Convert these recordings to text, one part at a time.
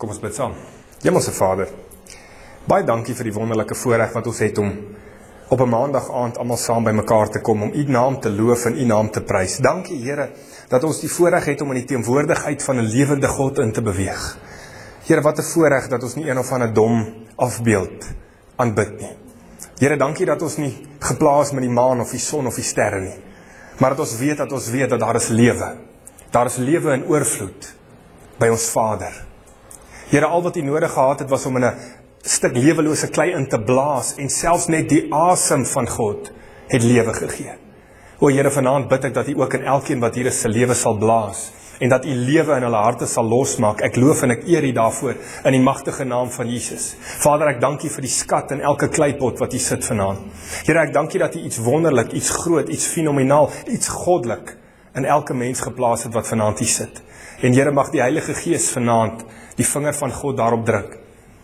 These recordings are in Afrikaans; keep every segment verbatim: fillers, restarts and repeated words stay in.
Kom ons bid saam. Hemelse Vader, baie dankie vir die wonderlike voorreg wat ons het om op 'n maandag aand almal saam by mekaar te kom, om U naam te loof en U naam te prys. Dankie Here, dat ons die voorreg het om in die teenwoordigheid van 'n lewende God in te beweeg. Here, wat 'n voorreg dat ons nie een of ander dom afbeeld aanbid nie. Here, dankie dat ons nie geplaas met die maan of die son of die sterre nie, maar dat ons weet dat ons weet dat daar is lewe. Daar is lewe in oorvloed by ons Vader. Here, al wat U nodig gehad het was om in 'n stuk lewelose klei in te blaas en selfs net die asem van God het lewe gegee. O Here, vanaand bid ek dat U ook in elkeen wat hier is se lewe sal blaas en dat U lewe in hulle harte sal losmaak. Ek loof en ek eer U daarvoor in die magtige naam van Jesus. Vader, ek dank U vir die skat in elke kleipot wat U sit vanaand. Here, ek dank U dat U iets wonderlik, iets groot, iets fenomenaal, iets goddelik in elke mens geplaas het wat vanaand hier sit. En Here, mag die Heilige Gees vanaand die vinger van God daarop druk.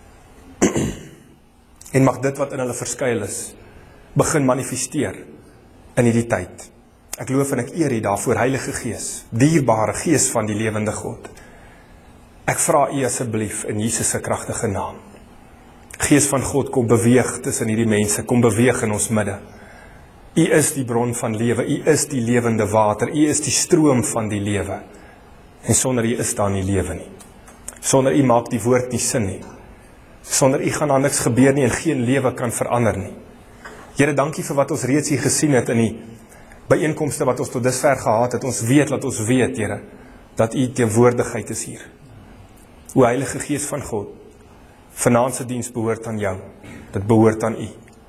En mag dit wat in hulle verskuil is, begin manifesteer in hierdie tyd. Ek loof en ek eer U daarvoor, Heilige Gees, dierbare Gees van die lewende God. Ek vra U asseblief in Jesus se kragtige naam. Gees van God, kom beweeg tussen hierdie mense, kom beweeg in ons midde. U is die bron van lewe, U is die lewende water, U is die stroom van die lewe. En sonder U is daar nie lewe nie. Sonder U maak die woord nie sin nie. Sonder U gaan daar niks gebeur nie en geen lewe kan verander nie. Here, dankie vir wat ons reeds hier gesien het in die byeenkomste wat ons tot dusver gehad het. Ons weet dat ons weet, Here, dat U teenwoordigheid is hier. O Heilige Gees van God, vanaand se diens behoort aan Jou. Dit behoort aan U.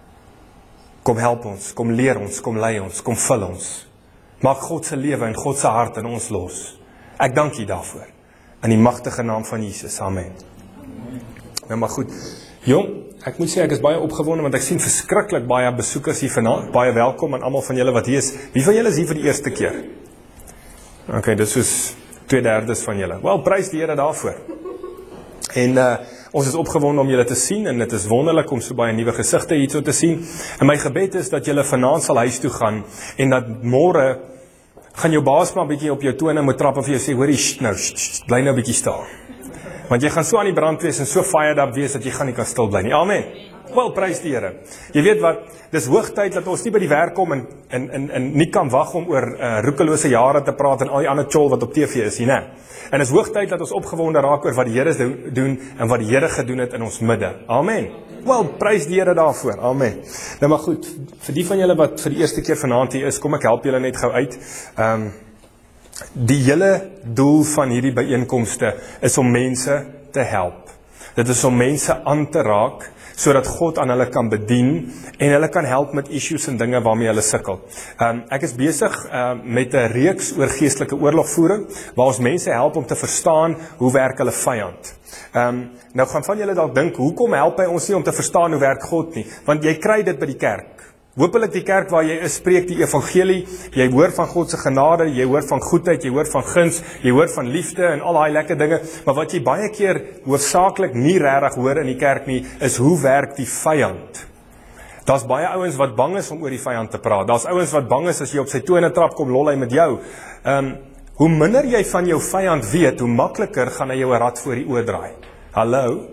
Kom help ons, kom leer ons, kom lei ons, kom vul ons. Maak God se lewe en God se hart in ons los. Ek dank U daarvoor. In die magtige naam van Jesus. Amen. Nou maar goed. Jong, ek moet sê ek is baie opgewonde want ek sien verskriklik baie besoekers hier vanaand. Baie welkom aan almal van julle wat hier is. Wie van julle is hier vir die eerste keer? Ok, dit is soos twee derdes van julle. Wel, prys die Here daarvoor. En uh, ons is opgewonde om julle te sien en dit is wonderlik om so baie nuwe gesigte hierso te sien. En my gebed is dat julle vanaand sal huis toe gaan en dat môre gaan jou baas maar 'n bietjie op jou tone moet trap en vir jou sê, hoorie, sst, nou, sst, sst, bly nou 'n bietjie stil. Want jy gaan so aan die brand wees en so fired up wees dat jy gaan nie kan stil bly nie. Amen. Wel, prys die Here. Jy weet wat, dis hoogtyd dat ons nie by die werk kom en en en, en nie kan wag om oor uh, roekelose jare te praat en al die ander chol wat op T V is, nie. En dis hoogtyd dat ons opgewonde raak oor wat die Here doen en wat die Here gedoen het in ons midde. Amen. Wel, prys die Here daarvoor. Amen. Nou maar goed, vir die van julle wat vir die eerste keer vanaand hier is, kom ek help julle net gou uit. Ehm um, Die hele doel van hierdie byeenkomste is om mense te help. Dit is om mense aan te raak, sodat God aan hulle kan bedien, en hulle kan help met issues en dinge waarmee hulle sukkel. Um, ek is besig um, met 'n reeks oor geestelike oorlogvoering, waar ons mense help om te verstaan, hoe werk hulle vyand. Um, nou gaan van julle dalk dink, hoekom help hy ons nie om te verstaan hoe werk God nie? Want jy kry dit by die kerk. Hoopelik die kerk waar jy is, spreek die evangelie, jy hoor van God se genade, jy hoor van goedheid, jy hoor van guns, jy hoor van liefde en al daai lekker dinge, maar wat jy baie keer hoofsaaklik nie regtig hoor in die kerk nie, is hoe werk die vyand. Daar's baie ouens wat bang is om oor die vyand te praat, daar's ouens wat bang is as jy op sy tone trap, kom lol hy met jou. Um, hoe minder jy van jou vyand weet, hoe makliker gaan hy jou 'n rad voor die oë draai. Hallo?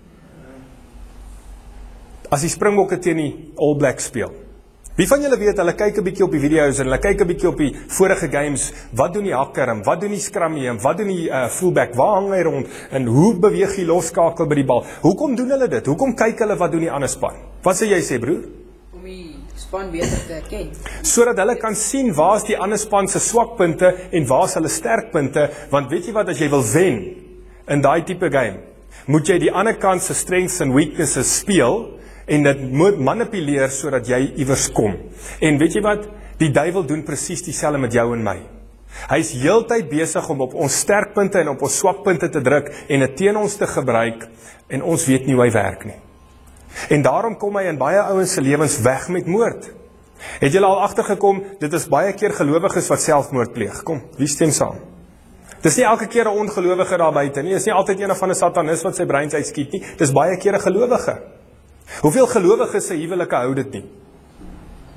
As die Springbokke teen die All Blacks speel, wie van julle weet, hulle kyk 'n bietjie op die video's en hulle kyk 'n bietjie op die vorige games, wat doen die hakker en wat doen die scrummie en wat doen die uh, fullback, waar hang hy rond en hoe beweeg hy loskakel by die bal? Hoekom doen hulle dit? Hoekom kyk hulle wat doen die ander span? Wat sê jy sê, broer? Om die span beter te ken. Sodat hulle kan sien waar's die ander span se swakpunte en waar's hulle sterkpunte, want weet jy wat, as jy wil wen in daai tipe game, moet jy die ander kant se strengths and weaknesses speel en dit moet manipuleer sodat jy iewers kom. En weet jy wat? Die duiwel doen presies dieselfde met jou en my. Hy is heeltyd besig om op ons sterkpunte en op ons swakpunte te druk en dit teen ons te gebruik en ons weet nie hoe hy werk nie. En daarom kom hy in baie ouens se lewens weg met moord. Het julle al agtergekom, dit is baie keer gelowiges wat selfmoord pleeg. Kom, wie stem saam? Dis nie elke keer 'n ongelowige daar buite nie, dis nie altyd een of ander satanis wat sy breins uitskiet nie, dis baie keer 'n gelowige. Hoeveel gelowiges se huwelike hou dit nie?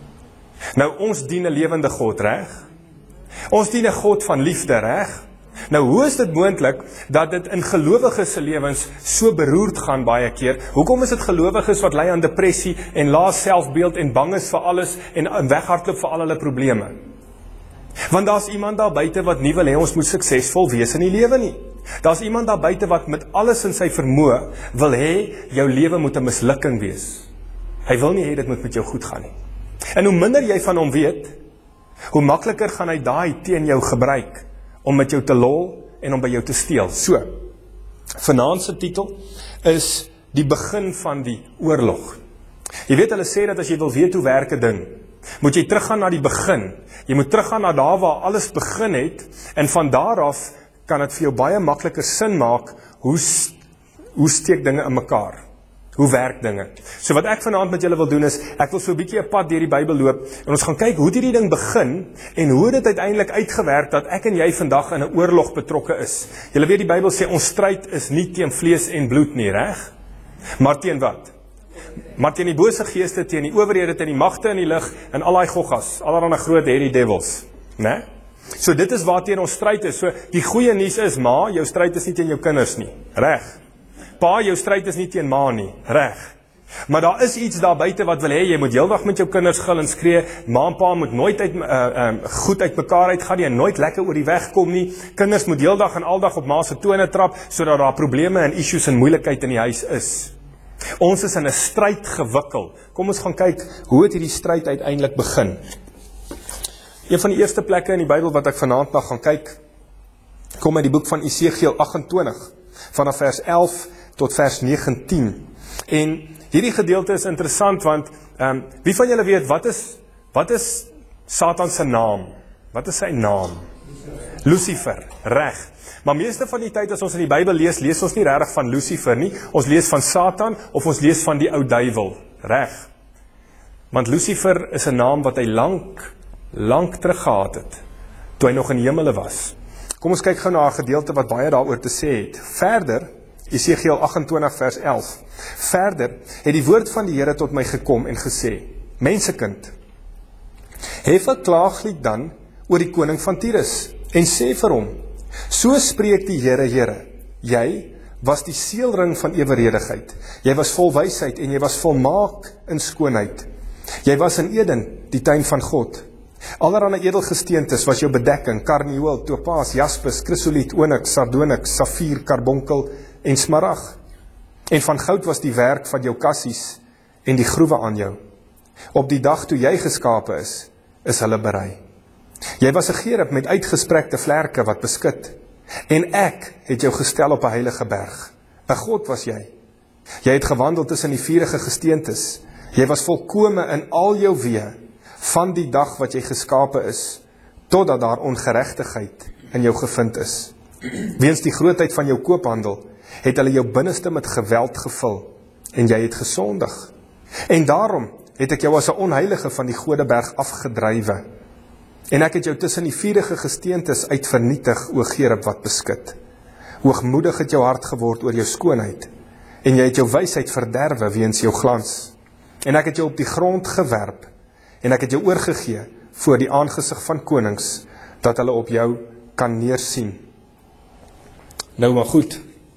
Nou, ons dien 'n lewende God, reg? Ons dien 'n God van liefde, reg? Nou, hoe is dit moontlik dat dit in gelowiges se lewens so beroerd gaan baie keer? Hoekom is dit gelowiges wat ly aan depressie en lae selfbeeld en bang is vir alles en weghardloop vir al hulle probleme? Want daar's iemand daar buite wat nie wil hê ons moet suksesvol wees in die lewe nie. Daar's iemand daar buite wat met alles in sy vermoë wil hê jou lewe moet 'n mislukking wees. Hy wil nie hê dit moet met jou goed gaan nie. En hoe minder jy van hom weet, hoe makliker gaan hy daai teen jou gebruik om met jou te lol en om by jou te steel. So, vanaand se titel is die begin van die oorlog. Jy weet, hulle sê dat as jy wil weet hoe werk 'n ding, moet jy teruggaan na die begin. Jy moet teruggaan na daar waar alles begin het, en van daar af kan dit vir jou baie makliker sin maak, hoe, hoe steek dinge in mekaar? Hoe werk dinge? So wat ek vanaand met julle wil doen is, ek wil so 'n bietjie 'n pad deur die Bybel loop, en ons gaan kyk hoe hierdie ding begin, en hoe dit uiteindelik uitgewerk, dat ek en jy vandag in 'n oorlog betrokke is. Julle weet die Bybel sê, ons stryd is nie teen vlees en bloed nie, reg? Maar teen wat? Maar teen die bose geeste, teen die owerhede, teen die magte in die lig, en al daai goggas, allerhande groot hairy devils, né? So dit is waarteen ons stryd is. So die goeie nuus is, ma, jou stryd is nie teen jou kinders nie, reg? Pa, jou stryd is nie teen ma nie, reg? Maar daar is iets daar buite wat wil hê, jy moet heeldag met jou kinders gil en skree, ma en pa moet nooit uit, uh, um, goed uit mekaar uitgaan nie, en nooit lekker oor die weg kom nie, kinders moet heeldag en aldag op ma se tone trap, sodat daar probleme en issues en moeilikheid in die huis is. Ons is in 'n stryd gewikkel. Kom ons gaan kyk, hoe het hierdie stryd uiteindelik begin? Een van die eerste plekke in die Bybel wat ek vanaand na gaan kyk, kom uit die boek van Esegiel agt en twintig, vanaf vers elf tot vers negentien. En hierdie gedeelte is interessant, want um, wie van julle weet, wat is, wat is Satan se naam? Wat is sy naam? Lucifer, reg. Maar meeste van die tyd as ons in die Bybel lees, lees ons nie regtig van Lucifer nie, ons lees van Satan, of ons lees van die ou duiwel, reg. Want Lucifer is 'n naam wat hy lank, lank terug gehad het, toe hy nog in die hemele was. Kom ons kyk gou na 'n gedeelte wat baie daaroor te sê het. Verder, Esegiel agt en twintig vers elf. Verder het die woord van die Here tot my gekom en gesê, mensekind, hef 'n klaaglied dan oor die koning van Tyrus en sê vir hom, so spreek die Here, Here, jy was die seelring van eweredigheid, jy was vol wysheid en jy was volmaak in skoonheid. Jy was in Eden, die tuin van God. Allerhande edelgesteentes was jou bedekking, karnieul, topaas, jaspis, krisoliet, onyx, sardonyx, safier, karbonkel en smarag. En van goud was die werk van jou kassies en die groewe aan jou. Op die dag toe jy geskape is, is hulle berei. Jy was 'n gerub met uitgesprekte vlerke wat beskut, en ek het jou gestel op 'n heilige berg. 'n God was jy. Jy het gewandel tussen die vurige gesteentes. Jy was volkome in al jou weë, van die dag wat jy geskape is, totdat daar ongeregtigheid in jou gevind is. Weens die grootheid van jou koophandel, het hulle jou binneste met geweld gevul, en jy het gesondig. En daarom het ek jou as 'n onheilige van die Godeberg afgedrywe. En ek het jou tussen die vurige gesteentes uit vernietig, o gerub wat beskut. Hoogmoedig het jou hart geword oor jou skoonheid, en jy het jou wysheid verderwe weens jou glans. En ek het jou op die grond gewerp, en ek het jou oorgegee voor die aangesig van konings, dat hulle op jou kan neersien. Nou maar goed,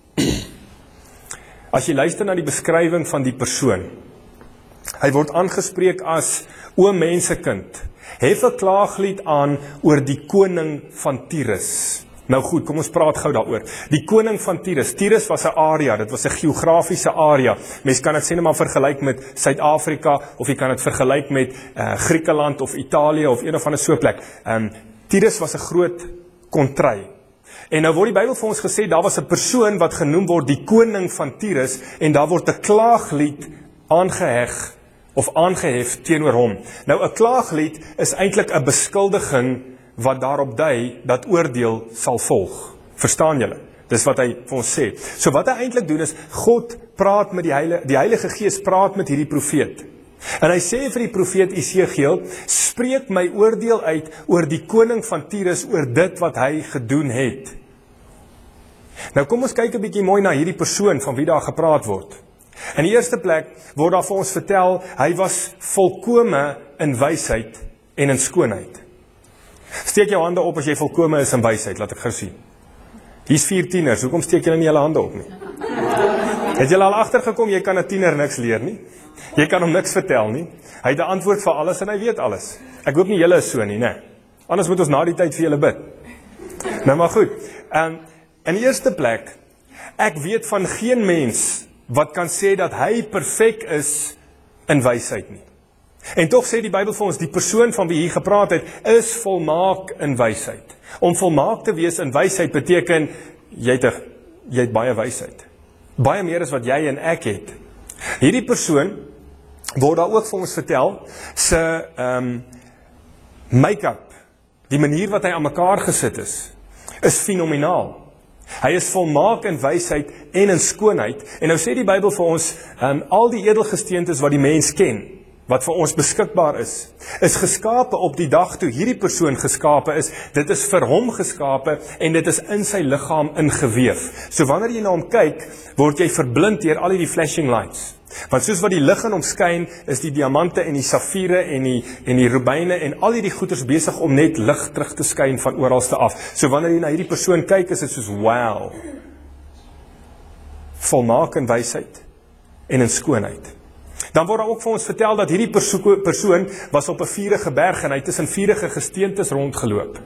as jy luister na die beskrywing van die persoon, hy word aangespreek as, o mensekind, hef 'n klaaglied aan oor die koning van Tyrus. Nou goed, kom ons praat gou daaroor. Die koning van Tyrus. Tyrus was 'n area, dit was 'n geografiese area. Mens kan dit sê net maar vergelyk met Suid-Afrika, of jy kan dit vergelyk met uh, Griekeland of Italië of een of ander so plek. Um, Tyrus was 'n groot kontry. En nou word die Bybel vir ons gesê, daar was 'n persoon wat genoem word die koning van Tyrus, en daar word 'n klaaglied aangeheg of aangehef teenoor hom. Nou 'n klaaglied is eintlik 'n beskuldiging wat daarop dui dat oordeel sal volg. Verstaan julle? Dis wat hy vir ons sê. So wat hy eintlik doen is, God praat met die Heilige, die Heilige Gees praat met hierdie profeet. En hy sê vir die profeet Esegiel, spreek my oordeel uit oor die koning van Tyrus, oor dit wat hy gedoen het. Nou kom ons kyk 'n bietjie mooi na hierdie persoon van wie daar gepraat word. In die eerste plek word daar vir ons vertel, hy was volkome in wysheid en in skoonheid. Steek jou hande op as jy volkome is in wysheid, laat ek gou sien. Hier's vier tieners, hoekom steek julle nie julle hande op nie? Het julle al agtergekom, jy kan 'n tiener niks leer nie? Jy kan hom niks vertel nie. Hy het 'n antwoord vir alles en hy weet alles. Ek hoop nie julle is so nie, né? Anders moet ons na die tyd vir julle bid. Nou maar goed. Um, in die eerste plek, ek weet van geen mens wat kan sê dat hy perfek is in wysheid nie. En tog sê die Bybel vir ons, die persoon van wie hier gepraat het, is volmaak in wysheid. Om volmaak te wees in wysheid beteken, jy het, jy het baie wysheid. Baie meer as wat jy en ek het. Hierdie persoon, word daar ook vir ons vertel, sy um, make-up, die manier wat hy aan mekaar gesit is, is fenomenaal. Hy is volmaak in wysheid en in skoonheid. En nou sê die Bybel vir ons, um, al die edelgesteentes wat die mens ken, wat vir ons beskikbaar is, is geskape op die dag toe hierdie persoon geskape is. Dit is vir hom geskape en dit is in sy liggaam ingeweef. So wanneer jy na hom kyk, word jy verblind deur al die flashing lights. Want soos wat die lig in hom skyn, is die diamante en die safiere en die, en die rubyne en al die goeders besig om net lig terug te skyn van oralste af. So wanneer jy na hierdie persoon kyk, is dit soos, wow, volmaak in wysheid en in skoonheid. Dan word daar ook vir ons vertel dat hierdie perso persoon was op 'n vuurige berg en hy het tussen vuurige gesteentes rondgeloop.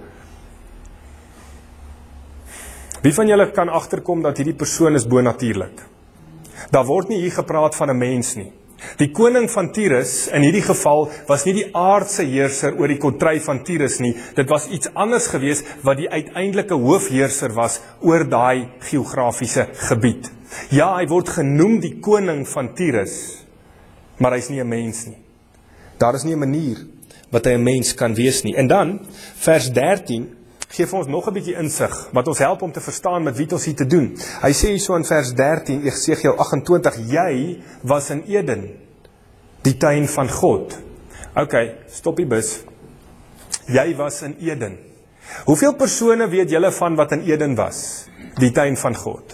Wie van julle kan agterkom dat hierdie persoon is bonatuurlik? Daar word nie hier gepraat van 'n mens nie. Die koning van Tyrus, in hierdie geval, was nie die aardse heerser oor die kontry van Tyrus nie. Dit was iets anders gewees wat die uiteindelike hoofheerser was oor daai geografiese gebied. Ja, hy word genoem die koning van Tyrus, maar hy is nie 'n mens nie. Daar is nie 'n manier wat hy 'n mens kan wees nie. En dan, vers dertien, gee vir ons nog 'n bietjie insig, wat ons help om te verstaan met wie ons hier te doen. Hy sê so in vers dertien, Jesegiel agt en twintig, jy was in Eden, die tuin van God. Ok, stop die bus. Jy was in Eden. Hoeveel persone weet julle van wat in Eden was? Die tuin van God.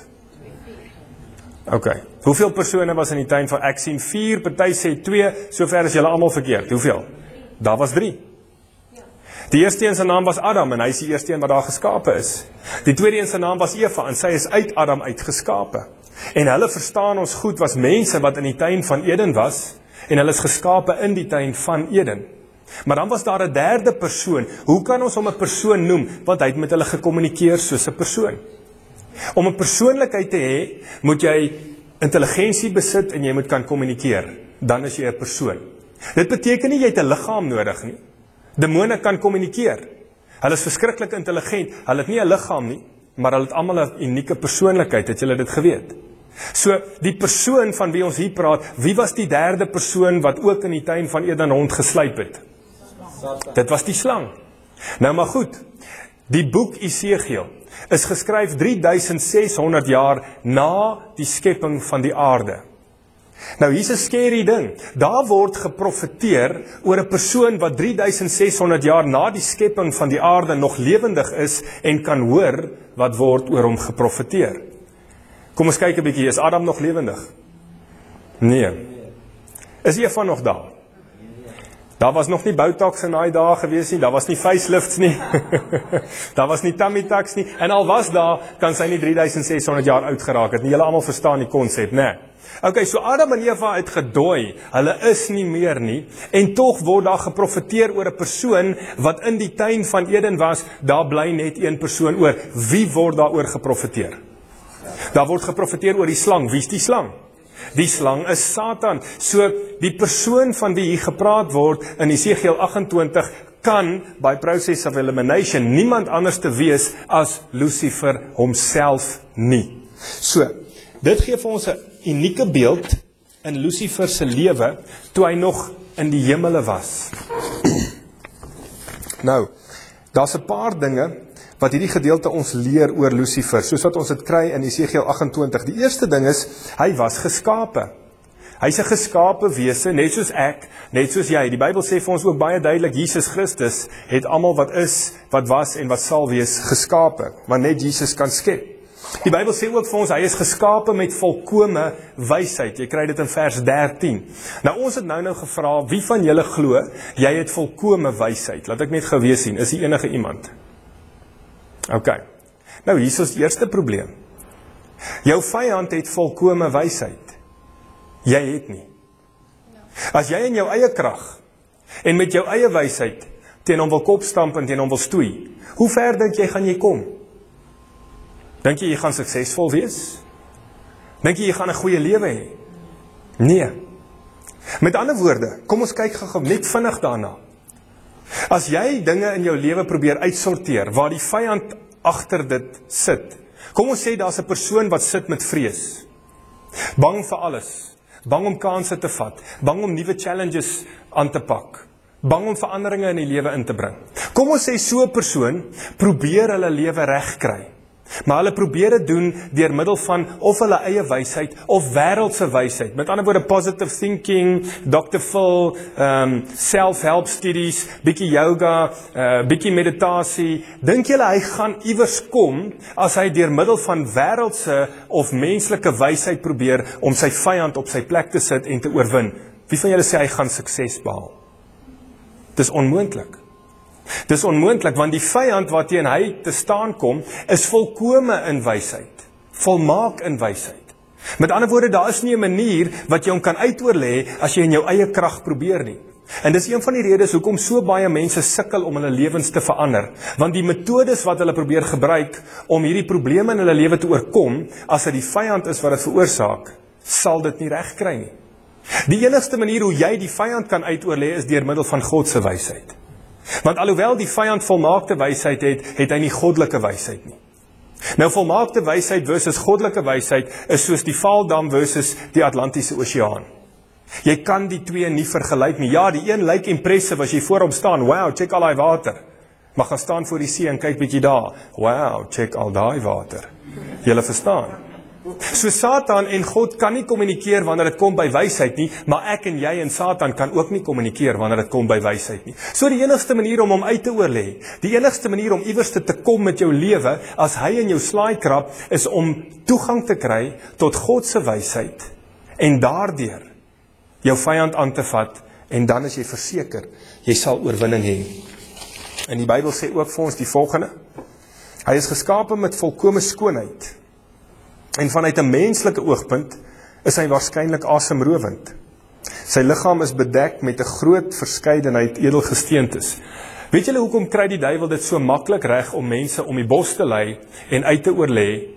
Ok, hoeveel persone was in die tuin van, ek sien vier, party sê twee, sover is julle almal verkeerd. Hoeveel? Daar was drie. Die eerste een se naam was Adam en hy is die eerste een wat daar geskape is. Die tweede een se naam was Eva en sy is uit Adam uitgeskape. En hulle verstaan ons goed was mense wat in die tuin van Eden was en hulle is geskape in die tuin van Eden. Maar dan was daar 'n derde persoon. Hoe kan ons hom 'n persoon noem? Want hy het met hulle gekommunikeer soos 'n persoon. Om 'n persoonlikheid te hê, moet jy intelligensie besit en jy moet kan kommunikeer. Dan is jy 'n persoon. Dit beteken nie jy het 'n liggaam nodig nie. Demone kan kommunikeer. Hulle is verskriklik intelligent. Hulle het nie 'n liggaam nie, maar hulle het almal 'n unieke persoonlikheid. Het julle dit geweet? So, die persoon van wie ons hier praat, wie was die derde persoon wat ook in die tuin van Eden rondgesluip het? Satan. Dit was die slang. Nou maar goed, die boek Esegiel is geskryf drie duisend ses honderd jaar na die skepping van die aarde. Nou hier's 'n scary ding. Daar word geprofeteer oor 'n persoon wat drie duisend ses honderd jaar na die skepping van die aarde nog lewendig is en kan hoor wat word oor hom geprofeteer. Kom ons kyk 'n bietjie, is Adam nog lewendig? Nee. Is Eva nog daar? Daar was nog nie botox in daai dae gewees nie, daar was nie facelifts nie, daar was nie tummy tucks nie, en al was daar, kan sy nie drie duisend ses honderd jaar oud geraak het nie. Julle almal verstaan die konsep, né? Nee. Ok, so Adam en Eva het gedooi, hulle is nie meer nie, en tog word daar geprofeteer oor 'n persoon wat in die tuin van Eden was. Daar bly net een persoon oor. Wie word daar oor geprofeteer? Daar word geprofeteer oor die slang. Wie is die slang? Die slang is Satan. So die persoon van wie hier gepraat word in Esegiel agt en twintig kan by process of elimination niemand anders te wees as Lucifer homself nie. So, dit gee vir ons 'n unieke beeld in Lucifer se lewe toe hy nog in die hemele was. Nou, daar's 'n paar dinge wat hierdie gedeelte ons leer oor Lucifer, soos wat ons dit kry in Esegiel agt en twintig. Die eerste ding is, hy was geskape. Hy's 'n geskape wese, net soos ek, net soos jy. Die Bybel sê vir ons ook baie duidelik, Jesus Christus het almal wat is, wat was en wat sal wees geskape, want net Jesus kan skep. Die Bybel sê ook vir ons, hy is geskape met volkome wysheid. Jy kry dit in vers dertien. Nou ons het nou nou gevra, wie van julle glo, jy het volkome wysheid? Laat ek net gou weer sien, is die enige iemand? Ok. Nou, hier is ons eerste probleem. Jou vyand het volkome wysheid. Jy het nie. As jy in jou eie krag en met jou eie wysheid teen hom wil kopstamp en teen hom wil stoei, hoe ver dink jy gaan jy kom? Dink jy jy gaan suksesvol wees? Dink jy jy gaan 'n goeie lewe hê? Nee. Met ander woorde, kom ons kyk gou net vinnig daarna. As jy dinge in jou lewe probeer uitsorteer, waar die vyand agter dit sit, kom ons sê daar's 'n persoon wat sit met vrees, bang vir alles, bang om kansse te vat, bang om nuwe challenges aan te pak, bang om veranderinge in die lewe in te bring. Kom ons sê so 'n persoon probeer hulle lewe regkry, maar hulle probeer dit doen deur middel van of hulle eie wysheid of wêreldse wysheid. Met ander woorde positive thinking, dokter Phil, um, self-help studies, bietjie yoga, uh, bietjie meditasie. Dink julle hy gaan iewers kom as hy deur middel van wêreldse of menslike wysheid probeer om sy vyand op sy plek te sit en te oorwin? Wie van julle sê hy gaan sukses behaal? Dis onmoontlik. Dis onmoontlik, want die vyand wat teen hy te staan kom, is volkome in wysheid, volmaak in wysheid. Met ander woorde, daar is nie 'n manier wat jy hom kan uitoorlê as jy in jou eie krag probeer nie. En dis een van die redes hoekom so baie mense sukkel om hulle lewens te verander, want die metodes wat hulle probeer gebruik om hierdie probleme in hulle lewe te oorkom, as dit die vyand is wat dit veroorsaak, sal dit nie regkry nie. Die enigste manier hoe jy die vyand kan uitoorlê is deur middel van God se wysheid. Want alhoewel die vyand volmaakte wysheid het, het hy nie goddelike wysheid nie. Nou, volmaakte wysheid versus goddelike wysheid is soos die Vaaldam versus die Atlantiese Oseaan. Jy kan die twee nie vergelyk nie. Ja, die een lyk impressive as jy voor hom staan. Wow, check al daai water. Maar gaan staan voor die see en kyk bietjie daar. Wow, check al daai water. Julle verstaan? So Satan en God kan nie kommunikeer wanneer dit kom by wysheid nie, maar ek en jy en Satan kan ook nie kommunikeer wanneer dit kom by wysheid nie. So die enigste manier om hom uit te oorlê, die enigste manier om iewers te kom met jou lewe, as hy in jou slaai krap, is om toegang te kry tot God se wysheid en daardeur jou vyand aan te vat, en dan is jy verseker, jy sal oorwinning hê. En die Bybel sê ook vir ons die volgende: hy is geskape met volkome skoonheid. En vanuit 'n menslike oogpunt is hy waarskynlik asemrowend. Sy liggaam is bedek met 'n groot verskeidenheid edelgesteentes. Weet julle hoekom kry die duiwel dit so maklik reg om mense om die bos te lei en uit te oorlê?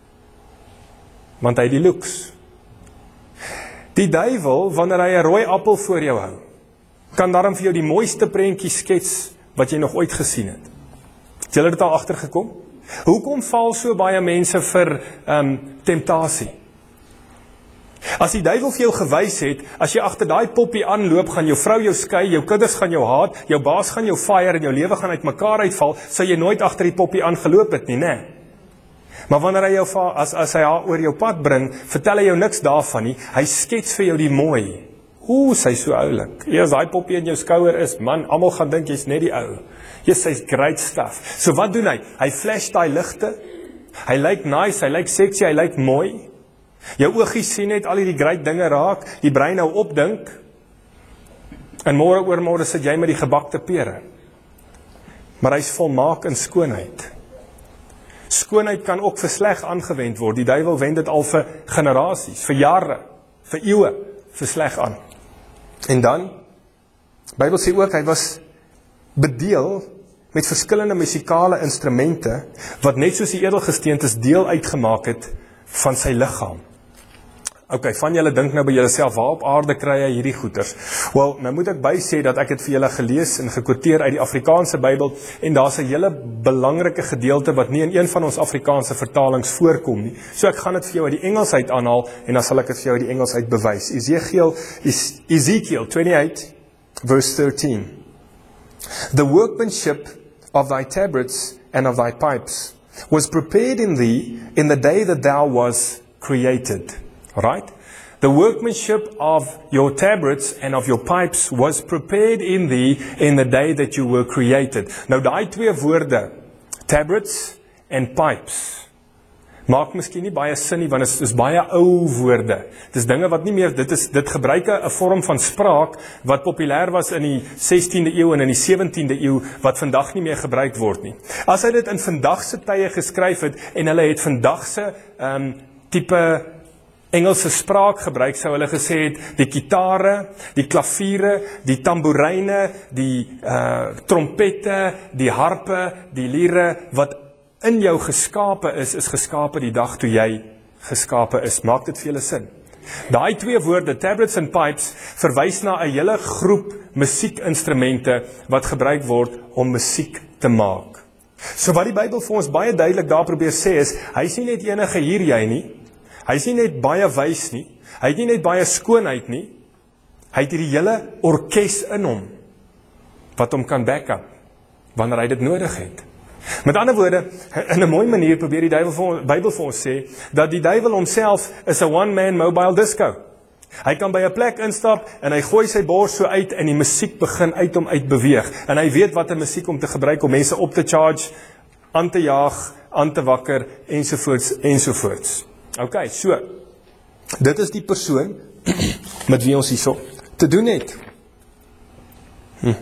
Want hy het die looks. Die duiwel, wanneer hy 'n rooi appel voor jou hou, kan daarom vir jou die mooiste prentjie skets wat jy nog ooit gesien het. Het julle dit al agtergekom? Hoekom val so baie mense vir um, temptasie? As die duiwel vir jou gewys het, as jy agter daai poppie aanloop, gaan jou vrou jou skei, jou kinders gaan jou haat, jou baas gaan jou fire en jou lewe gaan uitmekaar uitval, sou jy nooit agter die poppie aangeloop het nie, né? Maar wanneer hy jou as as hy haar oor jou pad bring, vertel hy jou niks daarvan nie. Hy skets vir jou die mooi. Ooh, sy is so oulik. Eers daai poppie in jou skouer is, man, almal gaan dink jy's net die ou. Yes, hy's great stuff. So wat doen hy? Hy flash daai ligte. Hy lyk nice, hy lyk sexy, hy lyk mooi. Jou oogies sien net al hierdie great dinge raak, die brein nou opdink. En môre oor môre sit jy met die gebakte pere. Maar hy's volmaak in skoonheid. Skoonheid kan ook vir sleg aangewend word. Die duiwel wend dit al vir generasies, vir jare, vir eeue, vir sleg aan. En dan, Bybel sê ook, hy was bedeel met verskillende musikale instrumente, wat net soos die edelgesteentes deel uitgemaak het van sy liggaam. Ok, van julle dink nou by julleself, waar op aarde kry hy hierdie goeters? Wel, nou moet ek by sê dat ek het vir julle gelees en gekwoteer uit die Afrikaanse Bybel, en daar's 'n hele belangrike gedeelte wat nie in een van ons Afrikaanse vertalings voorkom nie. So ek gaan dit vir jou uit die Engels uit aanhaal, en dan sal ek dit vir jou uit die Engels uit bewys. Ezekiel, Ezekiel twenty-eight, verse thirteen. The workmanship of thy tabrets and of thy pipes was prepared in thee in the day that thou was created. Right? The workmanship of your tabrets and of your pipes was prepared in thee in the day that you were created. Nou daai twee woorde, tabrets en pipes, maak miskien nie baie sin nie, want dit is, is baie ou woorde. Dit is dinge wat nie meer, dit is dit gebruik 'n vorm van spraak wat populêr was in die sestiende eeu en in die sewentiende eeu wat vandag nie meer gebruik word nie. As hy dit in vandag se tye geskryf het en hulle het vandag se um, tipe Engelse spraak gebruik, sou hulle gesê het, die gitare, die klaviere, die tamboeryne, die uh, trompette, die harpe, die liere, wat in jou geskape is, is geskape die dag toe jy geskape is. Maak dit vir julle sin? Daai twee woorde, tabrets en pipes, verwys na 'n hele groep musiekinstrumente wat gebruik word om musiek te maak. So wat die Bybel vir ons baie duidelik daar probeer sê is, hy is nie net enige hier jy nie, hy is nie net baie wys nie, hy het nie net baie skoonheid nie, hy het hierdie hele orkes in hom, wat hom kan back up, wanneer hy dit nodig het. Met ander woorde, in 'n mooi manier probeer die Bybel vir, Bybel vir ons sê, dat die duiwel homself is 'n one-man mobile disco. Hy kan by 'n plek instap, en hy gooi sy bors so uit, en die musiek begin uit hom uit beweeg, en hy weet wat 'n musiek om te gebruik, om mense op te charge, aan te jaag, aan te wakker, ensovoorts, ensovoorts. Ok, so, dit is die persoon, met wie ons hierso te doen het. Hm.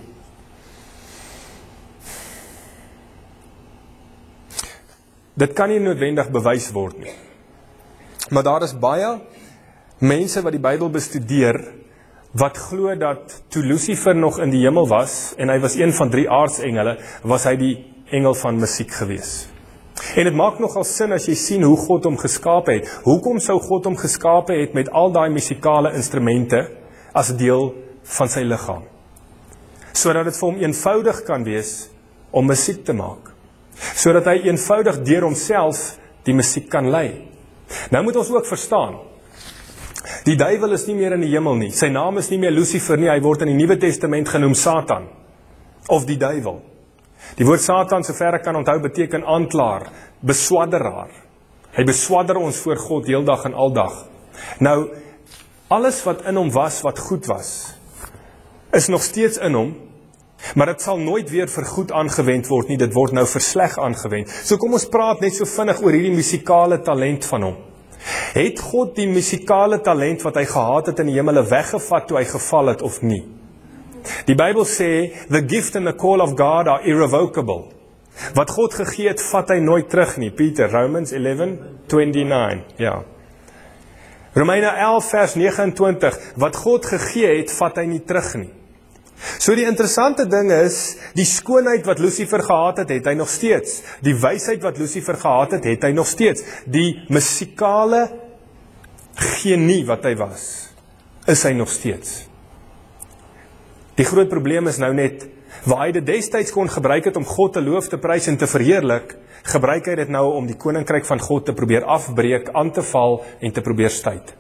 Dit kan nie noodwendig bewys word nie. Maar daar is baie mense wat die Bybel bestudeer, wat glo dat toe Lucifer nog in die hemel was, en hy was een van drie aardsengele, was hy die engel van musiek gewees. En dit maak nogal sin as jy sien hoe God hom geskape het. Hoekom sou God hom geskape het met al daai musikale instrumente as deel van sy liggaam? Sodat dit vir hom eenvoudig kan wees om musiek te maak. Sodat hy eenvoudig deur homself die musiek kan lei. Nou moet ons ook verstaan, die duiwel is nie meer in die hemel nie. Sy naam is nie meer Lucifer nie, hy word in die Nuwe Testament genoem Satan, of die duiwel. Die woord Satan, sover ek kan onthou, beteken aanklaer, beswadderaar. Hy beswadder ons voor God heeldag en aldag. Nou, alles wat in hom was, wat goed was, is nog steeds in hom, maar dit sal nooit weer vir goed aangewend word nie, dit word nou vir sleg aangewend. So kom ons praat net so vinnig oor hierdie musikale talent van hom. Het God die musikale talent wat hy gehad het in die hemele weggevat toe hy geval het of nie? Die Bybel sê, the gift and the call of God are irrevocable. Wat God gegee het, vat hy nooit terug nie. Peter, Romans eleven twenty-nine, ja. Romeine elf vers negenentwintig, wat God gegee het, vat hy nie terug nie. So die interessante ding is, die skoonheid wat Lucifer gehad het, het hy nog steeds. Die wysheid wat Lucifer gehad het, het hy nog steeds. Die musikale genie wat hy was, is hy nog steeds. Die groot probleem is nou net, waar hy dit destyds kon gebruik het om God te loof, te prys en te verheerlik, gebruik hy dit nou om die koninkryk van God te probeer afbreek, aan te val en te probeer stuit.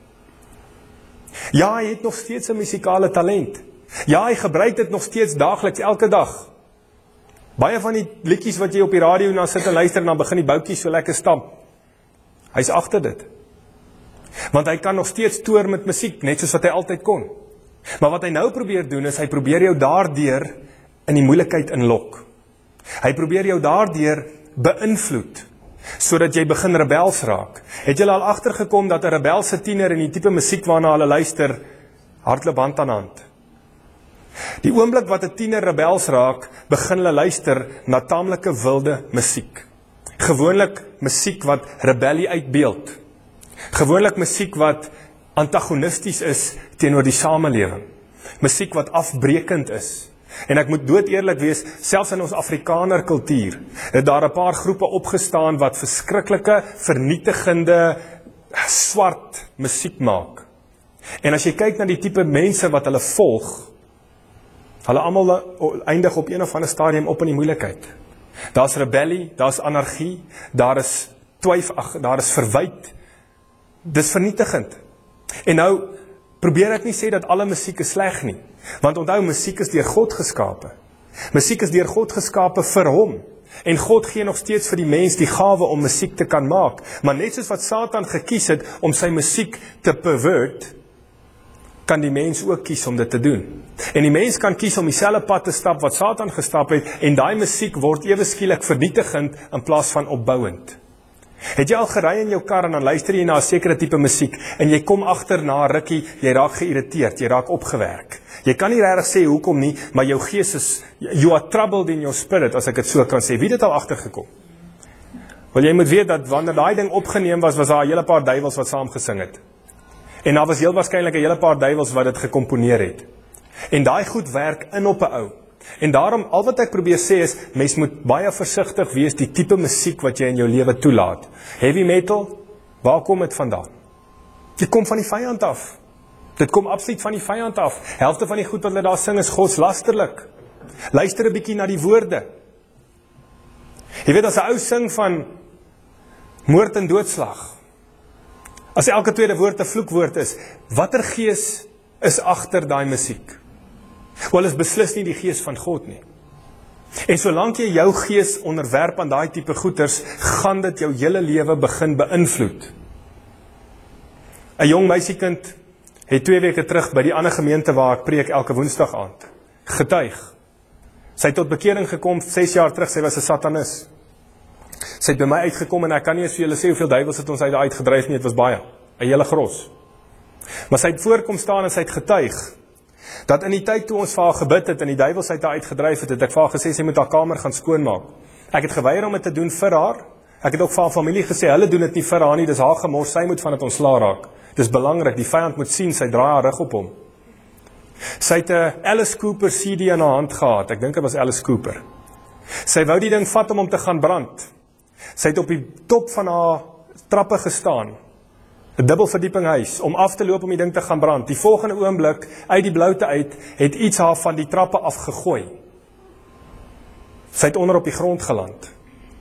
Ja, hy het nog steeds 'n musikale talent. Ja, hy gebruik dit nog steeds daagliks, elke dag. Baie van die liedjies wat jy op die radio na sit en luister, en dan begin die boutjies so lekker stamp. Hy's agter dit. Want hy kan nog steeds toer met musiek, net soos wat hy altyd kon. Maar wat hy nou probeer doen, is hy probeer jou daardeur in die moeilikheid inlok. Hy probeer jou daardeur beïnvloed, sodat jy begin rebels raak. Het julle al agtergekom dat 'n rebelse tiener in die tipe musiek waarna hulle luister, hardloop hand aan hand? Die oomblik wat 'n tiener rebels raak, begin hulle luister na taamlike wilde musiek. Gewoonlik musiek wat rebellie uitbeeld. Gewoonlik musiek wat antagonisties is teenoor die samelewing. Musiek wat afbrekend is. En ek moet dood eerlik wees, selfs in ons Afrikaner kultuur, het daar 'n paar groepe opgestaan wat verskriklike, vernietigende, swart musiek maak. En as jy kyk na die tipe mense wat hulle volg, hulle almal eindig op een of ander stadium op in die moeilikheid. Daar's rebellie, daar's anargie, daar is twyf, ag, daar is verwyd. Dis vernietigend. En nou probeer ek nie sê dat alle musiek is sleg nie, want onthou, musiek is deur God geskape. Musiek is deur God geskape vir hom. En God gee nog steeds vir die mens die gawe om musiek te kan maak. Maar net soos wat Satan gekies het om sy musiek te pervert, kan die mens ook kies om dit te doen. En die mens kan kies om dieselfde pad te stap wat Satan gestap het, en daai musiek word ewe skielik vernietigend in plaas van opbouend. Het jy al gery in jou kar en dan luister jy na 'n sekere tipe musiek en jy kom agter na 'n rukkie, jy raak geïrriteerd, jy raak opgewerk. Jy kan nie regtig sê hoekom nie, maar jou gees is, you are troubled in your spirit, as ek dit so kan sê. Wie het dit al agtergekom? Wel, jy moet weet dat wanneer daai ding opgeneem was, was daar 'n hele paar duiwels wat saam gesing het. En daar was heel waarskynlik 'n hele paar duiwels wat dit gekomponeer het. En daai goed werk in op 'n ou. En daarom, al wat ek probeer sê is, mens moet baie versigtig wees die tipe musiek wat jy in jou lewe toelaat. Heavy metal, waar kom dit vandaan? Dit kom van die vyand af. Dit kom absoluut van die vyand af. Helfte van die goed wat hulle daar sing is godslasterlik. Luister 'n bietjie na die woorde. Jy weet, as 'n ou sing van moord en doodslag, as elke tweede woord 'n vloekwoord is, watter gees is agter daai musiek? Wel, is beslis nie die gees van God nie. En solank jy jou gees onderwerp aan daai tipe goeters, gaan dit jou hele lewe begin beïnvloed. 'n Jong meisiekind het twee weke terug by die ander gemeente waar ek preek elke woensdag aand getuig. Sy het tot bekering gekom ses jaar terug, sy was 'n satanis. Sy het by my uitgekom en ek kan nie eens vir julle sê hoeveel duiwels het ons uit daai uitgedryf nie, dit was baie, 'n hele gros. Maar sy het voorkom staan en sy het getuig dat in die tyd toe ons vir haar gebid het en die duiwels uit haar uitgedryf het, het ek vir haar gesê sy moet haar kamer gaan skoonmaak. Ek het geweier om dit te doen vir haar. Ek het ook vir haar familie gesê, hulle doen dit nie vir haar nie, dis haar gemors, sy moet van dit ontslaa raak. Dis belangrik, die vyand moet sien, sy draai haar rug op hom. Sy het 'n Alice Cooper C D in haar hand gehad, ek dink dit was Alice Cooper. Sy wou die ding vat om hom te gaan brand. Sy het op die top van haar trappe gestaan, 'n dubbelverdieping huis, om af te loop om die ding te gaan brand. Die volgende oomblik, uit die bloute uit, het iets haar van die trappe afgegooi. Sy het onder op die grond geland.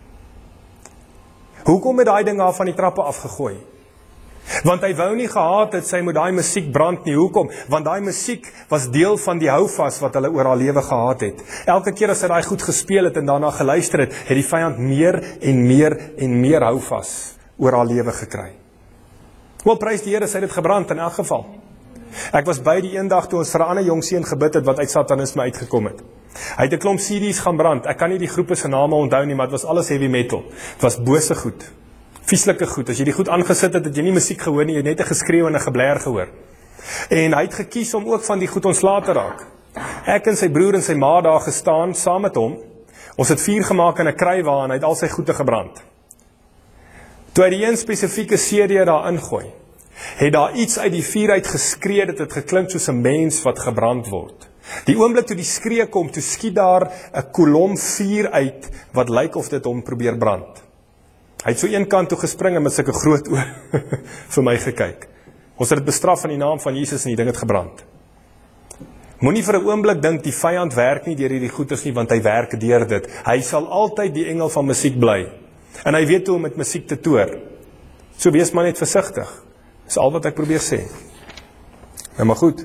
Hoekom het daai ding haar van die trappe afgegooi? Want hy wou nie gehad het, sy moet daai musiek brand nie. Hoekom? Want daai musiek was deel van die houvas wat hulle oor haar lewe gehad het. Elke keer as sy daai goed gespeel het en daarna geluister het, het die vyand meer en meer en meer houvas oor haar lewe gekry. Wel, prys die Here, sy het dit gebrand in elk geval. Ek was by die een dag toe ons vir 'n ander jong seun gebid het wat uit satanisme uitgekom het. Hy het 'n klomp C D's gaan brand. Ek kan nie die groepe se name onthou nie, maar dit was alles heavy metal. Dit was bose goed. Vieslike goed. As jy die goed aangesit het, het jy nie musiek gehoor nie, jy het net 'n geskreeu en 'n gebler gehoor. En hy het gekies om ook van die goed ontslae te raak. Ek en sy broer en sy ma daar gestaan saam met hom. Ons het vuur gemaak in 'n krywa en hy het al sy goede gebrand. Toe hy die een spesifieke C D daar ingooi, het daar iets uit die vuur uit geskree, dit het geklink soos 'n mens wat gebrand word. Die oomblik toe die skree kom, toe skiet daar 'n kolom vuur uit, wat lyk of dit hom probeer brand. Hy het so een kant toe gespring en met sulke groot oë vir my gekyk. Ons het dit bestraf in die naam van Jesus en die ding het gebrand. Moenie vir 'n oomblik dink die vyand werk nie deur hierdie goeters nie, want hy werk deur dit. Hy sal altyd die engel van musiek bly. En hy weet hoe om met musiek te toer. So wees maar net versigtig. Dis al wat ek probeer sê. Nou maar goed.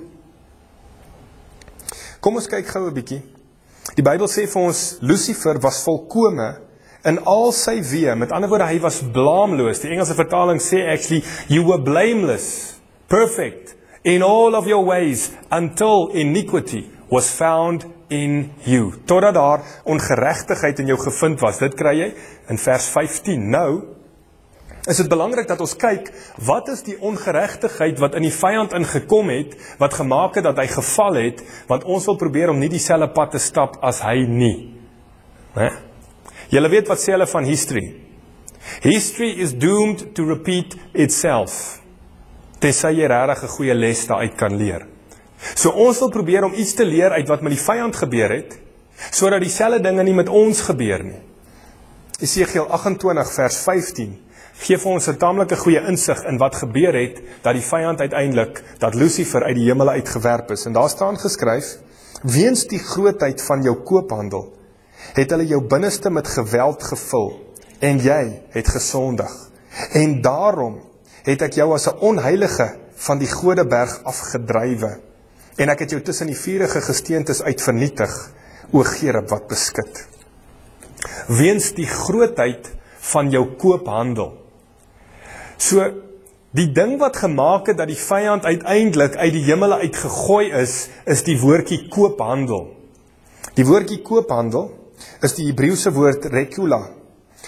Kom ons kyk gou 'n bietjie. Die Bybel sê vir ons, Lucifer was volkome in al sy weë. Met ander woorde, hy was blaamloos. Die Engelse vertaling sê actually, you were blameless, perfect, in all of your ways, until iniquity was found in you. Totdat daar ongeregtigheid in jou gevind was. Dit kry jy in vers vyftien. Nou, is dit belangrik dat ons kyk, wat is die ongeregtigheid wat in die vyand ingekom het, wat gemaak het dat hy geval het, want ons wil probeer om nie dieselfde pad te stap as hy nie. He? Julle weet wat sê hulle van history. History is doomed to repeat itself. Tensy jy regtig 'n goeie les daaruit kan leer. So ons wil probeer om iets te leer uit wat met die vyand gebeur het, sodat dieselfde dinge nie met ons gebeur nie. Esegiel agt en twintig vers vyftien gee vir ons 'n taamlike goeie insig in wat gebeur het, dat die vyand uiteindelik, dat Lucifer uit die hemel uitgewerp is. En daar staan geskryf, weens die grootheid van jou koophandel, het hulle jou binneste met geweld gevul, en jy het gesondig. En daarom het ek jou as 'n onheilige van die Godeberg afgedrywe, en ek het jou tussen die vurige gesteentes uit vernietig, o Gerub wat beskit. Weens die grootheid van jou koophandel. So, die ding wat gemaak het dat die vyand uiteindelik uit die hemel uitgegooi is, is die woordjie koophandel. Die woordjie koophandel is die Hebreëse woord rekula.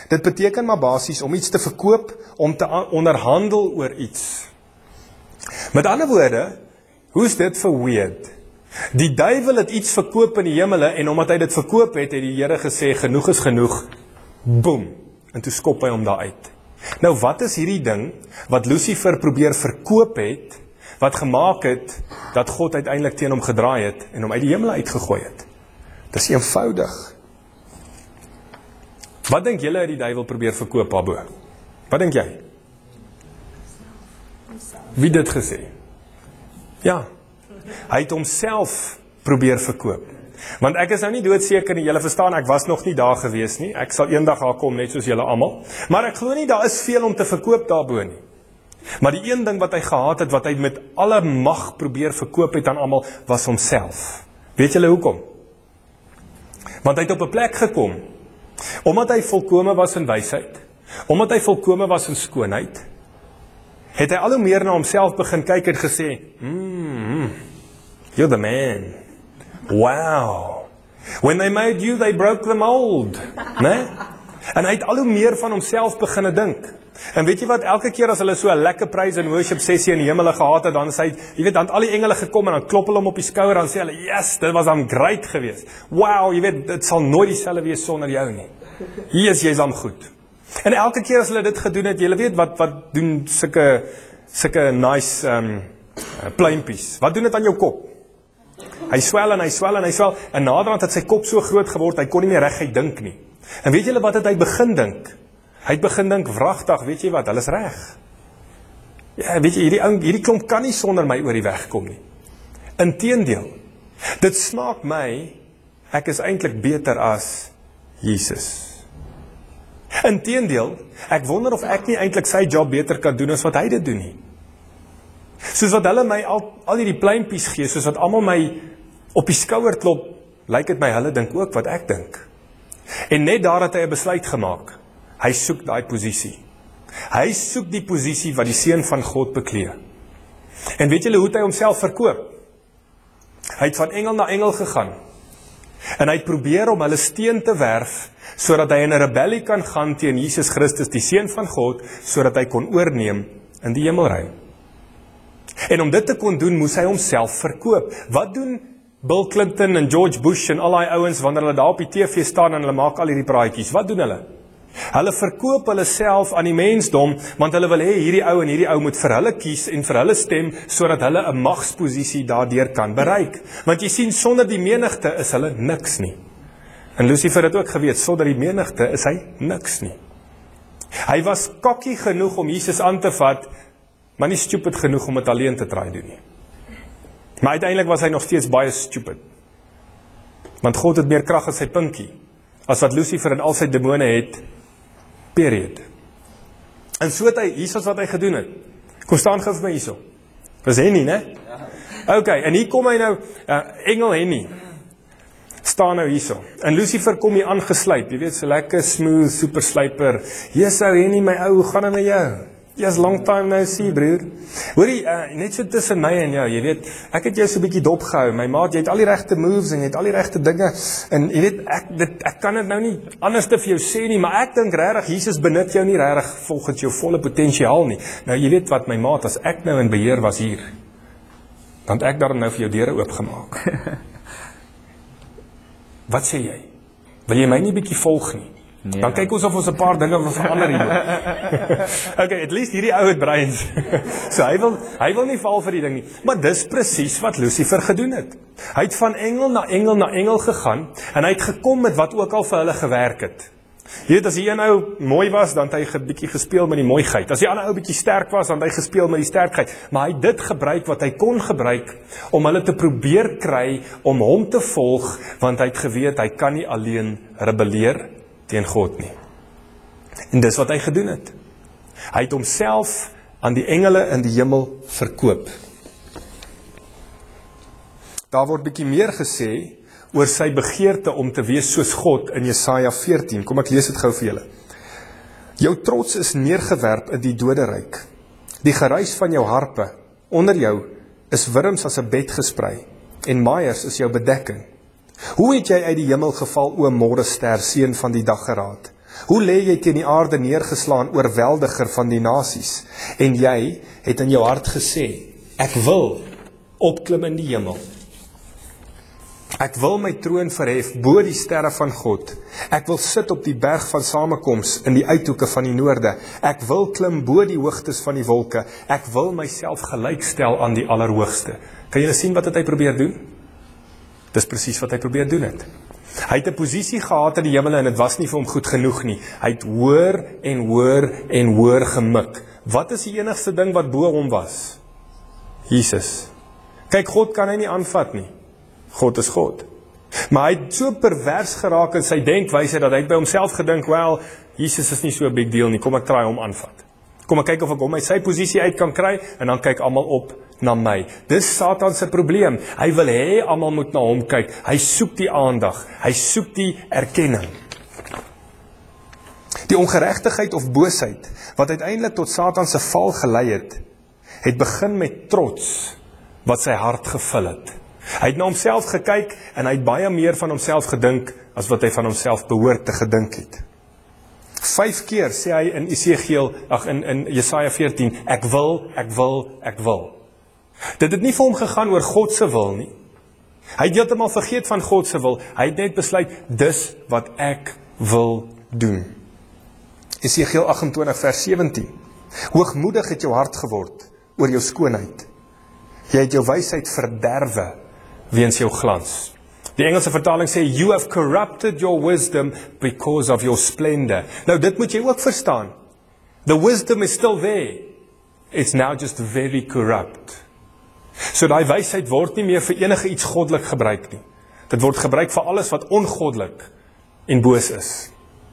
Dit beteken maar basies om iets te verkoop, om te onderhandel oor iets. Met ander woorde, hoe's dit vir weird? Die duiwel het iets verkoop in die hemele, en omdat hy dit verkoop het, het die Here gesê, genoeg is genoeg, boom, en toe skop hy hom daar uit. Nou wat is hierdie ding, wat Lucifer probeer verkoop het, wat gemaak het, dat God uiteindelik teen hom gedraai het, en hom uit die hemel uitgegooi het? Dis eenvoudig. Wat dink julle het die duiwel probeer verkoop, Abo? Wat dink jy? Wie dit gesê? Ja, hy het homself probeer verkoop. Want ek is nou nie doodseker nie, julle verstaan, ek was nog nie daar gewees nie, ek sal eendag daar kom, net soos julle almal, maar ek glo nie, daar is veel om te verkoop daarbo nie. Maar die een ding wat hy gehad het, wat hy met alle mag probeer verkoop het aan almal, was homself. Weet julle hoekom? Want hy het op 'n plek gekom, omdat hy volkome was in wysheid, omdat hy volkome was in skoonheid, het hy al hoe meer na homself begin kyk en gesê, mm, you're the man. Wow. When they made you, they broke the mold. Nee? En hy het al hoe meer van homself beginne dink. En weet jy wat, elke keer as hulle so 'n lekker praise and worship sessie in die hemel gehad het, dan sê hy, jy weet, dan het al die engele gekom en dan klop hulle hom op die skouer, dan sê hulle, yes, dit was dan great geweest. Wow, jy weet, dit sal nooit dieselfde wees sonder jou nie. Hier is jy's dan goed. En elke keer as hulle dit gedoen het, julle weet wat wat doen sulke sulke nice um pluimpies. Wat doen dit aan jou kop? Hy swel en hy swel en hy swel en naderhand het sy kop so groot geword, hy kon nie meer reguit dink nie. En weet julle wat het hy begin dink? Hy het begin dink, wragtig, weet jy wat, hulle is reg. Ja, weet jy, hierdie ou, hierdie klomp kan nie sonder my oor die weg kom nie. Inteendeel, dit smaak my, ek is eintlik beter as Jesus. Inteendeel, ek wonder of ek nie eintlik sy job beter kan doen as wat hy dit doen nie. Soos wat hulle my al, al hierdie pluimpies gee, soos wat almal my op die skouer klop, lyk dit my hulle dink ook wat ek dink. En net daar het hy 'n besluit gemaak. Hy soek daai posisie. Hy soek die posisie wat die seun van God beklee. En weet julle hoe het hy homself verkoop? Hy het van engel na engel gegaan. En hy het probeer om hulle steen te werf, sodat hy in 'n rebellie kan gaan teen Jesus Christus, die seun van God, sodat hy kon oorneem in die hemelruim. En om dit te kon doen, moes hy homself verkoop. Wat doen Bill Clinton en George Bush en al die ouens wanneer hulle daar op die T V staan en hulle maak al hierdie praatjies? Wat doen hulle? Hulle verkoop hulle self aan die mensdom, want hulle wil hê hierdie ou en hierdie ou moet vir hulle kies en vir hulle stem, sodat hulle 'n magsposisie daardeur kan bereik. Want jy sien, sonder die menigte is hulle niks nie. En Lucifer het ook geweet, sonder die menigte is hy niks nie. Hy was kokkie genoeg om Jesus aan te vat, maar nie stupid genoeg om dit alleen te try doen nie. Maar uiteindelik was hy nog steeds baie stupid. Want God het meer krag as sy pinkie, as wat Lucifer en al sy demone het, period. En so het hy, hier is wat hy gedoen het. Kom staan gou vir my hierso. Dis Henny, né? Ok, en hier kom hy nou, uh, Engel Henny, staan nou hierso. En Lucifer kom hier aangesluip, jy weet, so lekker smooth, super slyper. Yes, ou Henny, my ou, hoe gaan dit met jou? Yes, long time no see, broer. Hoorie, uh, net so tussen my en jou, jy weet, ek het jou so 'n bietjie dop gehou, my maat, jy het al die regte moves en jy het al die regte dinge, en jy weet, ek, dit, ek kan dit nou nie anders te vir jou sê nie, maar ek dink regtig, Jesus benut jou nie regtig volgens jou volle potensiaal nie. Nou, jy weet wat, my maat, as ek nou in beheer was hier, dan het ek daarom nou vir jou deure oopgemaak. Wat sê jy? Wil jy my nie bietjie volg nie? Nee, dan kyk ons of ons 'n paar dinge wil verander hier. Okay, at least hierdie ou het brains. So hy wil hy wil nie val vir die ding nie. Maar dis presies wat Lucifer gedoen het. Hy het van engel na engel na engel gegaan en hy het gekom met wat ook al vir hulle gewerk het. Jy weet, as die een ou mooi was, dan het hy 'n bietjie gespeel met die mooiheid. As die ander ou bietjie sterk was, dan het hy gespeel met die sterkheid. Maar hy het dit gebruik wat hy kon gebruik om hulle te probeer kry om hom te volg, want hy het geweet hy kan nie alleen rebelleer teen God nie. En dis wat hy gedoen het. Hy het homself aan die engele in die hemel verkoop. Daar word bietjie meer gesê oor sy begeerte om te wees soos God in Jesaja veertien. Kom ek lees dit gou vir julle. Jou trots is neergewerp in die doderyk. Die geruis van jou harpe onder jou is wurms as 'n bed gesprei en maaiers is jou bedekking. Hoe het jy uit die hemel geval, o Morgenster, seun van die daggeraad? Hoe lê jy teen die aarde neergeslaan, oorweldiger van die nasies? En jy het in jou hart gesê, ek wil opklim in die hemel. Ek wil my troon verhef bo die sterre van God. Ek wil sit op die berg van samekoms in die uithoeke van die noorde. Ek wil klim bo die hoogtes van die wolke. Ek wil myself gelykstel aan die Allerhoogste. Kan julle sien wat het hy probeer doen? Dis presies wat hy probeer doen het. Hy het 'n posisie gehad in die hemel en dit was nie vir hom goed genoeg nie. Hy het hoër en hoër en hoër gemik. Wat is die enigste ding wat bo hom was? Jesus. Kyk, God kan hy nie aanvat nie. God is God. Maar hy het so pervers geraak in sy denkwysheid dat hy by homself gedink, wel, Jesus is nie so 'n big deal nie, kom ek try hom aanvat. Kom ek kyk of ek hom uit sy posisie uit kan kry, en dan kyk almal op na my. Dis Satan se probleem. Hy wil hê almal moet na hom kyk. Hy soek die aandag. Hy soek die erkenning. Die ongeregtigheid of boosheid, wat uiteindelik tot Satan se val gelei het, het begin met trots, wat sy hart gevul het. Hy het na homself gekyk, en hy het baie meer van homself gedink, as wat hy van homself behoort te gedink het. Vyf keer sê hy in Esegiel, ag in, in Jesaja veertien, ek wil, ek wil, ek wil. Dit het nie vir hom gegaan oor God se wil nie. Hy het heeltemal vergeet van God se wil. Hy het net besluit, dis wat ek wil doen. Esegiel agt en twintig vers sewentien. Hoogmoedig het jou hart geword oor jou skoonheid. Jy het jou wysheid verderwe weens jou glans. Die Engelse vertaling sê, you have corrupted your wisdom because of your splendor. Nou dit moet jy ook verstaan. The wisdom is still there. It's now just very corrupt. So die wysheid word nie meer vir enige iets goddelik gebruik nie. Dit word gebruik vir alles wat ongoddelik en boos is.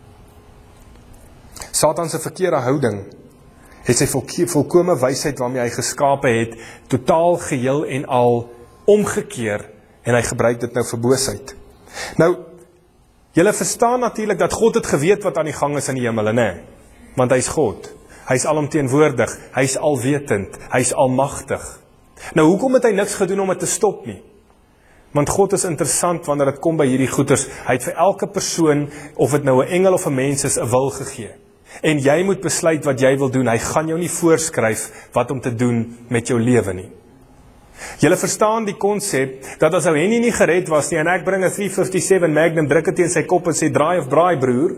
Satan se verkeerde houding het sy volke, volkome wysheid waarmee hy geskape het, totaal geheel en al omgekeer, en hy gebruik dit nou vir boosheid. Nou, julle verstaan natuurlik dat God het geweet wat aan die gang is in die hemel, né? Want hy is God. Hy is alomteenwoordig, hy is alwetend, hy is almagtig. Nou, hoekom het hy niks gedoen om dit te stop nie? Want God is interessant wanneer dit kom by hierdie goeters. Hy het vir elke persoon, of dit nou 'n engel of 'n mens is, 'n wil gegee. En jy moet besluit wat jy wil doen. Hy gaan jou nie voorskryf wat om te doen met jou lewe nie. Julle verstaan die konsep, dat as ou Henny nie gered was nie, en ek bring 'n drie vyfty-sewe Magnum, druk het teen sy kop en sê, draai of braai broer,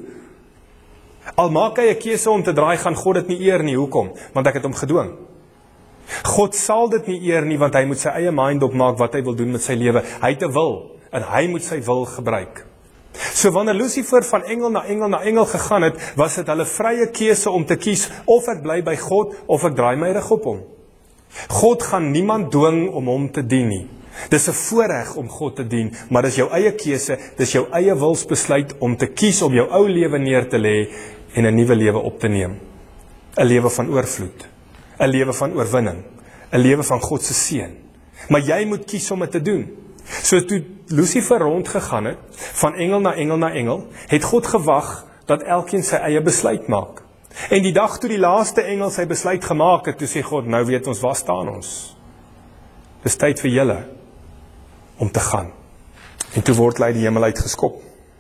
al maak hy 'n keuse om te draai, gaan God dit nie eer nie. Hoekom? Want ek het hom gedwing. God sal dit nie eer nie, want hy moet sy eie mind opmaak wat hy wil doen met sy lewe. Hy het 'n wil, en hy moet sy wil gebruik. So wanneer Lucifer van engel na engel na engel gegaan het, was dit hulle vrye keuse om te kies, of ek bly by God, of ek draai my rug op hom. God gaan niemand dwing om hom te dien nie. Dis 'n voorreg om God te dien, maar dis jou eie keuse, dis jou eie wilsbesluit om te kies om jou ou lewe neer te lê en 'n nuwe lewe op te neem. 'n Lewe van oorvloed, 'n lewe van oorwinning, 'n lewe van God se seën. Maar jy moet kies om dit te doen. So toe Lucifer rondgegaan het, van engel na engel na engel, het God gewag dat elkeen sy eie besluit maak. En die dag toe die laaste engel sy besluit gemaak het, toe sê God, nou weet ons, waar staan ons? Dis tyd vir julle om te gaan. En toe word hy die hemel uitgeskop.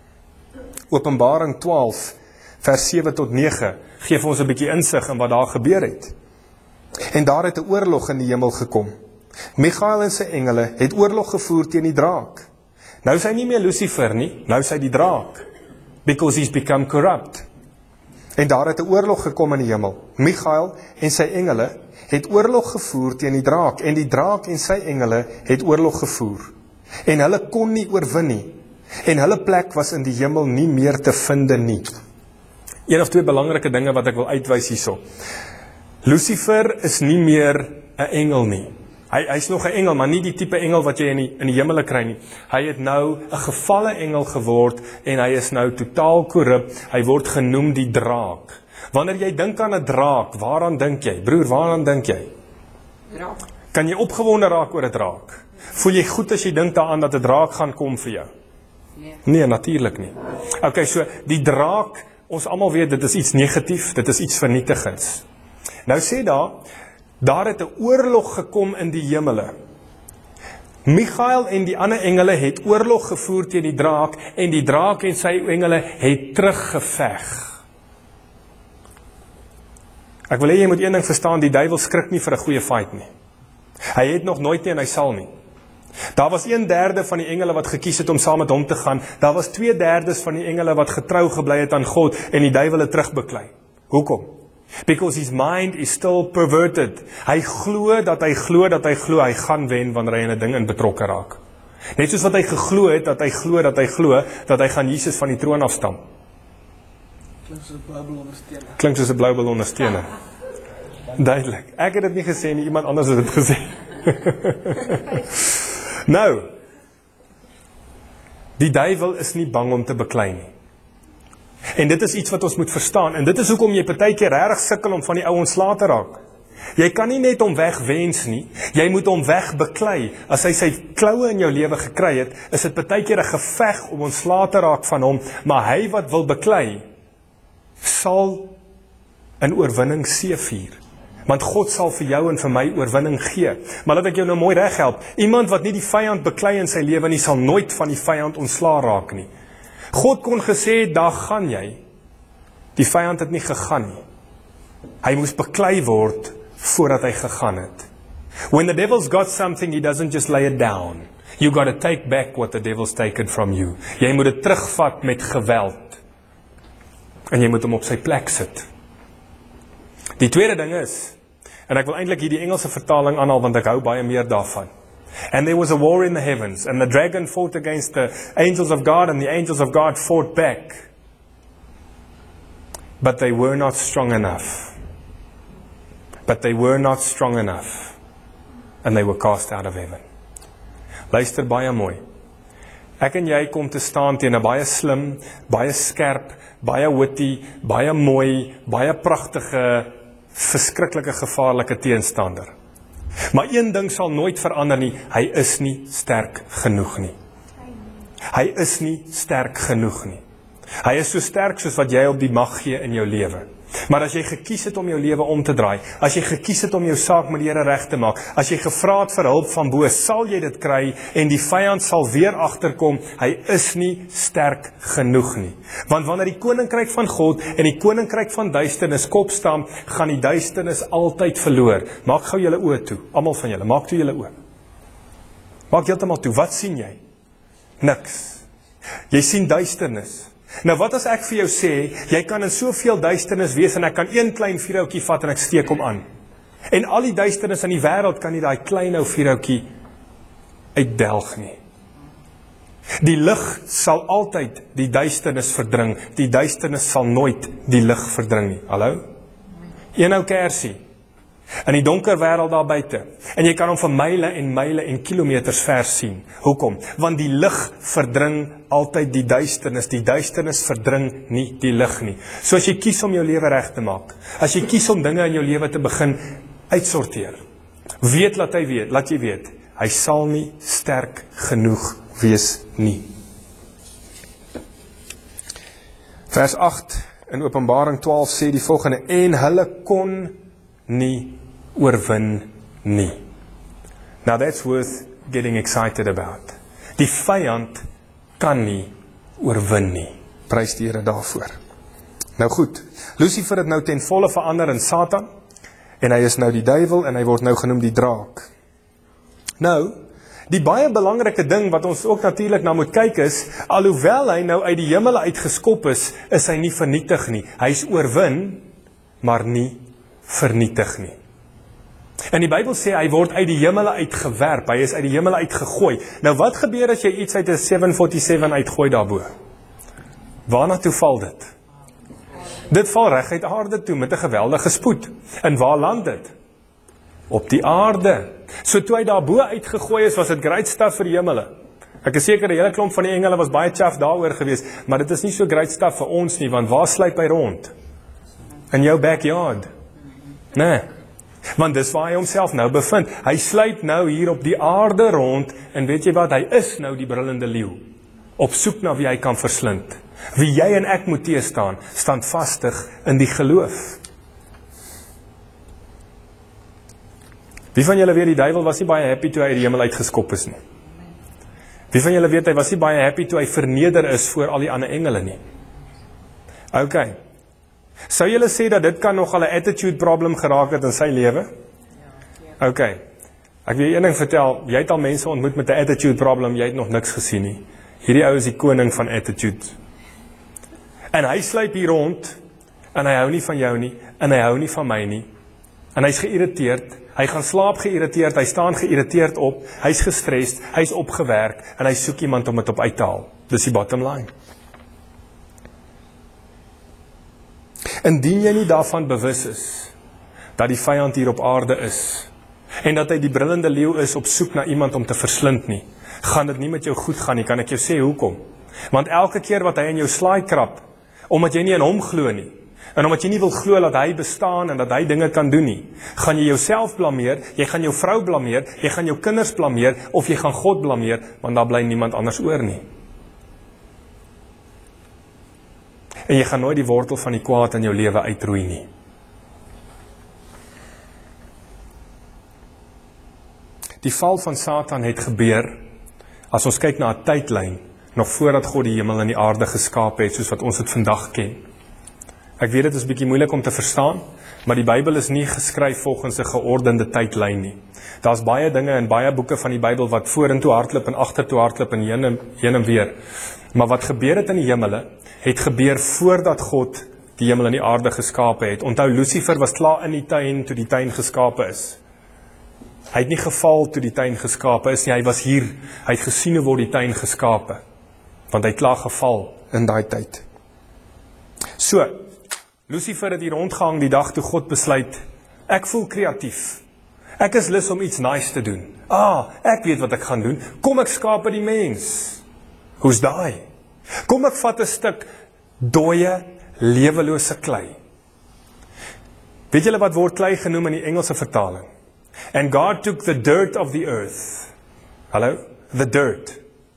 Openbaring twaalf, vers sewe tot nege, geef ons 'n bietjie insig in wat daar gebeur het. En daar het 'n oorlog in die hemel gekom. Michael en sy engele het oorlog gevoer teen die draak. Nou is hy nie meer Lucifer nie, nou is hy die draak. Because he's become corrupt. En daar het 'n oorlog gekom in die hemel. Michael en sy engele het oorlog gevoer teen die draak, en die draak en sy engele het oorlog gevoer. En hulle kon nie oorwin nie, en hulle plek was in die hemel nie meer te vind nie. Een of twee belangrike dinge wat ek wil uitwys hierso. Lucifer is nie meer 'n engel nie. Hy, hy is nog 'n engel, maar nie die tipe engel wat jy in die, in die hemel kry nie. Hy het nou 'n gevalle engel geword, en hy is nou totaal korrup. Hy word genoem die draak. Wanneer jy dink aan 'n draak, waaraan dink jy? Broer, waaraan dink jy? Draak. Kan jy opgewonde raak oor 'n draak? Voel jy goed as jy dink daaraan dat 'n draak gaan kom vir jou? Nee. Nee, natuurlik nie. Okay, so die draak, ons almal weet, dit is iets negatief, dit is iets vernietigends. Nou sê daar, daar het 'n oorlog gekom in die hemele. Michael en die ander engele het oorlog gevoer teen die draak, en die draak en sy engele het teruggeveg. Ek wil hê jy moet een ding verstaan, die duiwel skrik nie vir 'n goeie fight nie. Hy het nog nooit nie en hy sal nie. Daar was een derde van die engele wat gekies het om saam met hom te gaan. Daar was twee derdes van die engele wat getrou gebly het aan God en die duiwel het terugbeklei. Hoekom? Because his mind is still perverted. Hy glo dat hy glo dat hy glo hy gaan wen wanneer hy in 'n ding in betrokke raak. Net soos wat hy geglo het dat hy glo dat hy glo dat hy gaan Jesus van die troon afstam. Klink soos 'n blou bal ondersteuner. Klink soos 'n blou bal ondersteuner. Duidelik. Ek het dit nie gesê nie, iemand anders het dit gesê. Nou, die duiwel is nie bang om te beklei nie. En dit is iets wat ons moet verstaan. En dit is hoekom jy partykeer regtig sukkel om van die ou ontslae te raak. Jy kan nie net hom wegwens nie. Jy moet hom wegbeklei. As hy sy kloue in jou lewe gekry het, is dit partykeer 'n geveg om ontslae te raak van hom. Maar hy wat wil beklei, sal in oorwinning seëvier. Want God sal vir jou en vir my oorwinning gee. Maar laat ek jou nou mooi reghelp. Iemand wat nie die vyand beklei in sy lewe nie, sal nooit van die vyand ontslae raak nie. God kon gesê, daar gaan jy. Die vyand het nie gegaan nie. Hy moes beklei word voordat hy gegaan het. When the devil's got something, he doesn't just lay it down. You got to take back what the devil's taken from you. Jy moet dit terugvat met geweld. En jy moet hom op sy plek sit. Die tweede ding is, en ek wil eintlik hier die Engelse vertaling aanhaal, want ek hou baie meer daarvan. And there was a war in the heavens, and the dragon fought against the angels of God, and the angels of God fought back. But they were not strong enough. But they were not strong enough. And they were cast out of heaven. Luister baie mooi. Ek en jy kom te staan teen 'n baie slim, baie skerp, baie witty, baie mooi, baie pragtige, verskriklike gevaarlike teenstander. Maar een ding sal nooit verander nie, hy is nie sterk genoeg nie. Hy is nie sterk genoeg nie. Hy is so sterk soos wat jy op die mag gee in jou lewe. Maar as jy gekies het om jou lewe om te draai, as jy gekies het om jou saak met die Here reg te maak, as jy gevra het vir hulp van bo, sal jy dit kry en die vyand sal weer agterkom, hy is nie sterk genoeg nie. Want wanneer die koninkryk van God en die koninkryk van duisternis kop staan, gaan die duisternis altyd verloor. Maak gou julle oë toe, almal van julle, maak toe julle oë. Maak heeltemal toe, wat sien jy? Niks. Jy sien duisternis. Nou wat as ek vir jou sê, jy kan in soveel duisternis wees en ek kan een klein vuurhoutjie vat en ek steek hom aan. En al die duisternis in die wêreld kan nie daai klein ou vuurhoutjie uitdelg nie. Die lig sal altyd die duisternis verdring. Die duisternis sal nooit die lig verdring nie. Hallo? Een ou kersie in die donker wêreld daar buite. En jy kan hom vir myle en myle en kilometers ver sien. Hoekom? Want die lig verdring altyd die duisternis. Die duisternis verdring nie die lig nie. So as jy kies om jou lewe reg te maak, as jy kies om dinge in jou lewe te begin uitsorteer, weet laat hy weet, laat jy weet, hy sal nie sterk genoeg wees nie. Vers agt in Openbaring twaalf sê die volgende, en hulle kon nie oorwin nie. Now that's worth getting excited about. Die vyand kan nie oorwin nie. Prys die Here daarvoor. Nou goed, Lucifer het nou ten volle verander in Satan, en hy is nou die duiwel, en hy word nou genoem die draak. Nou, die baie belangrike ding wat ons ook natuurlik na moet kyk is, alhoewel hy nou uit die hemel uitgeskop is, is hy nie vernietig nie. Hy is oorwin, maar nie vernietig nie. En die Bybel sê, hy word uit die hemel uitgewerp, hy is uit die hemel uitgegooi. Nou wat gebeur as jy iets uit 'n seven forty-seven uitgooi daarbo? Waarna toe val dit? Dit val reg uit aarde toe met 'n geweldige spoed. En waar land dit? Op die aarde. So toe hy daarbo uitgegooi is, was dit great stuff vir die hemele. Ek is seker die hele klomp van die engele was baie chaff daaroor geweest, maar dit is nie so great stuff vir ons nie, want waar sluip hy rond? In jou backyard. Nee. Want dis waar hy homself nou bevind. Hy sluip nou hier op die aarde rond, en weet jy wat, hy is nou die brullende leeu, op soek na wie hy kan verslind. Wie jy en ek moet teestaan, standvastig in die geloof. Wie van julle weet, die duiwel was nie baie happy toe hy uit die hemel uitgeskop is nie? Wie van julle weet, hy was nie baie happy toe hy verneder is voor al die ander engele nie? Ok. Sou julle sê dat dit kan nogal 'n attitude problem geraak het in sy lewe? Ja. OK. Ek wil jou een ding vertel, jy het al mense ontmoet met 'n attitude problem, jy het nog niks gesien nie. Hierdie ou is die koning van attitude. En hy sluip hier rond, en hy hou nie van jou nie, en hy hou nie van my nie. En hy's geïrriteerd, hy gaan slaap geïrriteerd, hy staan geïrriteerd op, hy's gestrest, hy's opgewerk, en hy soek iemand om dit op uit te haal. Dis die bottom line. Indien jy nie daarvan bewus is, dat die vyand hier op aarde is, en dat hy die brullende leeu is op soek na iemand om te verslind nie, gaan dit nie met jou goed gaan nie, kan ek jou sê hoekom. Want elke keer wat hy in jou slaai krap, omdat jy nie in hom glo nie, en omdat jy nie wil glo dat hy bestaan en dat hy dinge kan doen nie, gaan jy jouself blameer, jy gaan jou vrou blameer, jy gaan jou kinders blameer, of jy gaan God blameer, want daar bly niemand anders oor nie. En jy gaan nooit die wortel van die kwaad in jou lewe uitroei nie. Die val van Satan het gebeur, as ons kyk na 'n tydlyn, nog voordat God die hemel en die aarde geskaap het, soos wat ons dit vandag ken. Ek weet dit is 'n bietjie moeilik om te verstaan, maar die Bybel is nie geskryf volgens 'n geordende tydlyn nie. Daar's baie dinge in baie boeke van die Bybel wat vorentoe hardloop en agtertoe hardloop en heen en, heen en weer. Maar wat gebeur het in die hemele, het gebeur voordat God die hemel en die aarde geskape het. Onthou, Lucifer was klaar in die tuin toe die tuin geskape is. Hy het nie geval toe die tuin geskape is nie, hy was hier, hy het gesien hoe word die tuin geskape, want hy het klaar geval in daai tyd. So, Lucifer het hier rondgehang die dag toe God besluit, ek voel kreatief, ek is lus om iets nice te doen, ah, ek weet wat ek gaan doen, kom ek skape die mens, hoe's daai? Kom ek vat 'n stuk dooie, lewelose klei. Weet julle wat word klei genoem in die Engelse vertaling? And God took the dirt of the earth. Hallo? The dirt.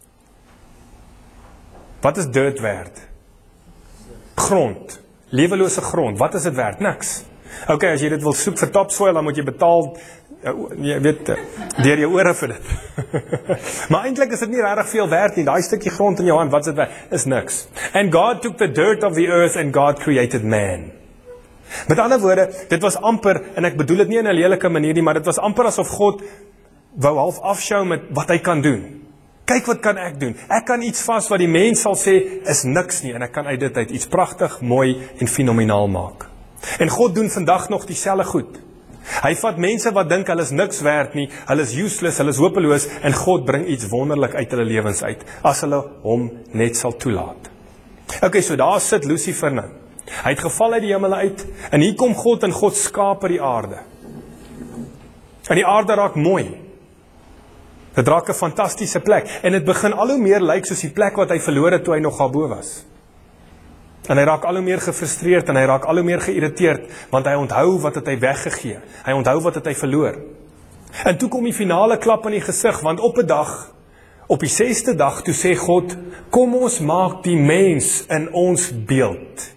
Wat is dirt werd? Grond. Lewelose grond. Wat is dit werd? Niks. Ok, as jy dit wil soek vir topsoil, dan moet jy betaal, jy weet, deur jou ore vir dit. Maar eintlik is dit nie regtig veel werd nie. Daai stukkie grond in jou hand, wat is dit werd? Is niks. And God took the dirt of the earth and God created man. Met ander woorde, dit was amper, en ek bedoel dit nie in 'n lelike manier nie, maar dit was amper asof God wou half afshow met wat hy kan doen. Kyk wat kan ek doen. Ek kan iets vas wat die mens sal sê is niks nie, en ek kan uit dit uit iets pragtig, mooi en fenomenaal maak. En God doen vandag nog dieselfde goed. Hy vat mense wat dink hulle is niks werd nie, hulle is useless, hulle is hopeloos, en God bring iets wonderlik uit hulle lewens uit, as hulle hom net sal toelaat. Ok, so daar sit Lucifer nou. Hy het geval uit die hemel uit, en hier kom God en God skaap die aarde. En die aarde raak mooi. Dit raak 'n fantastiese plek, en dit begin al hoe meer lyk soos die plek wat hy verloor het toe hy nog daarbo was. En hy raak al hoe meer gefrustreerd, en hy raak al hoe meer geïrriteerd, want hy onthou wat het hy weggegee. Hy onthou wat het hy verloor. En toe kom die finale klap in die gesig, want op 'n dag, op die sesde dag, toe sê God, kom ons maak die mens in ons beeld.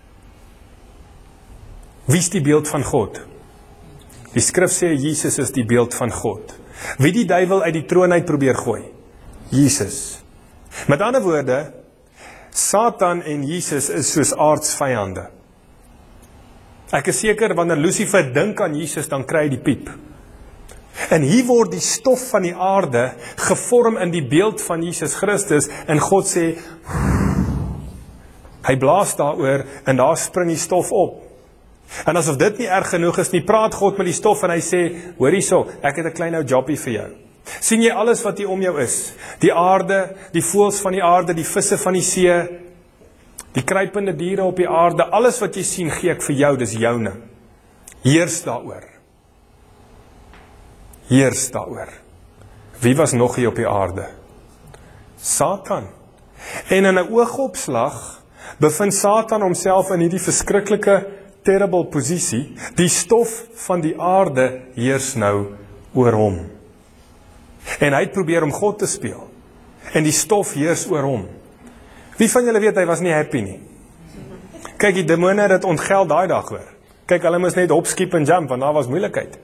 Wie is die beeld van God? Die skrif sê Jesus is die beeld van God. Wie die duiwel uit die troon uit probeer gooi? Jesus. Met ander woorde, Satan en Jesus is soos aardsvyande. Ek is seker, wanneer Lucifer dink aan Jesus, dan kry hy die piep. En hier word die stof van die aarde gevorm in die beeld van Jesus Christus, en God sê, hy blaas daaroor, en daar spring die stof op. En asof dit nie erg genoeg is nie, praat God met die stof en hy sê, hoor hierso, ek het 'n klein ou jobbie vir jou. Sien jy alles wat hier om jou is? Die aarde, die voëls van die aarde, die visse van die see, die kruipende diere op die aarde, alles wat jy sien, gee ek vir jou, dis joune. Heers daaroor. Heers daaroor. Wie was nog hier op die aarde? Satan. En in 'n oogopslag bevind Satan homself in hierdie verskriklike terrible posisie, die stof van die aarde heers nou oor hom. En hy het probeer om God te speel, en die stof heers oor hom. Wie van julle weet, hy was nie happy nie? Kyk, die demone het dit ontgeld daai dag hoor. Kyk, hulle moes net hop, skiep en jump, want daar was moeilikheid.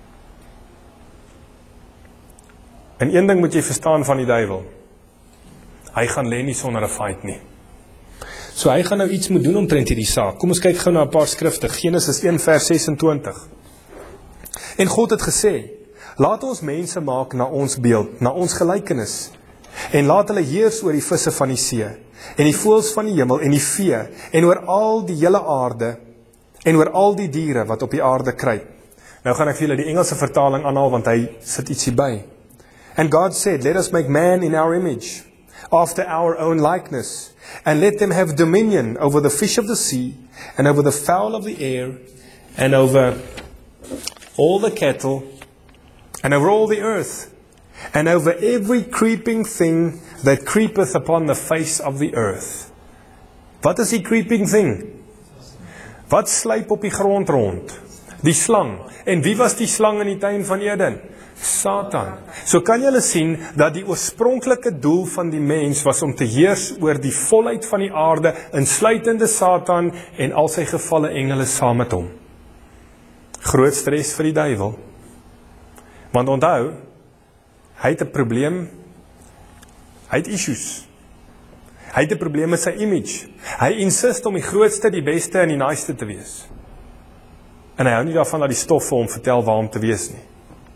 En een ding moet jy verstaan van die duiwel, hy gaan lê nie sonder 'n fight nie. So hy gaan nou iets moet doen omtrent hierdie saak. Kom ons kyk gou na 'n paar skrifte. Genesis een vers ses en twintig. En God het gesê, laat ons mense maak na ons beeld, na ons gelykenis, en laat hulle heers oor die visse van die see, en die voëls van die hemel, en die vee, en oor al die hele aarde, en oor al die diere wat op die aarde kruip. Nou gaan ek vir julle die Engelse vertaling aanhaal, want hy sit ietsie by. And God said, let us make man in our image, after our own likeness, and let them have dominion over the fish of the sea, and over the fowl of the air, and over all the cattle, and over all the earth, and over every creeping thing that creepeth upon the face of the earth. Wat is die creeping thing? Wat sluip op die grond rond? Die slang. En wie was die slang in die tuin van Eden? Satan. So kan julle sien dat die oorspronklike doel van die mens was om te heers oor die volheid van die aarde, insluitende Satan en al sy gevalle engele saam met hom. Groot stres vir die duiwel. Want onthou, hy het 'n probleem, hy het issues. Hy het 'n probleem met sy image. Hy insist om die grootste, die beste en die naaste te wees. En hy hou nie daarvan dat die stof vir hom vertel waar om te wees nie.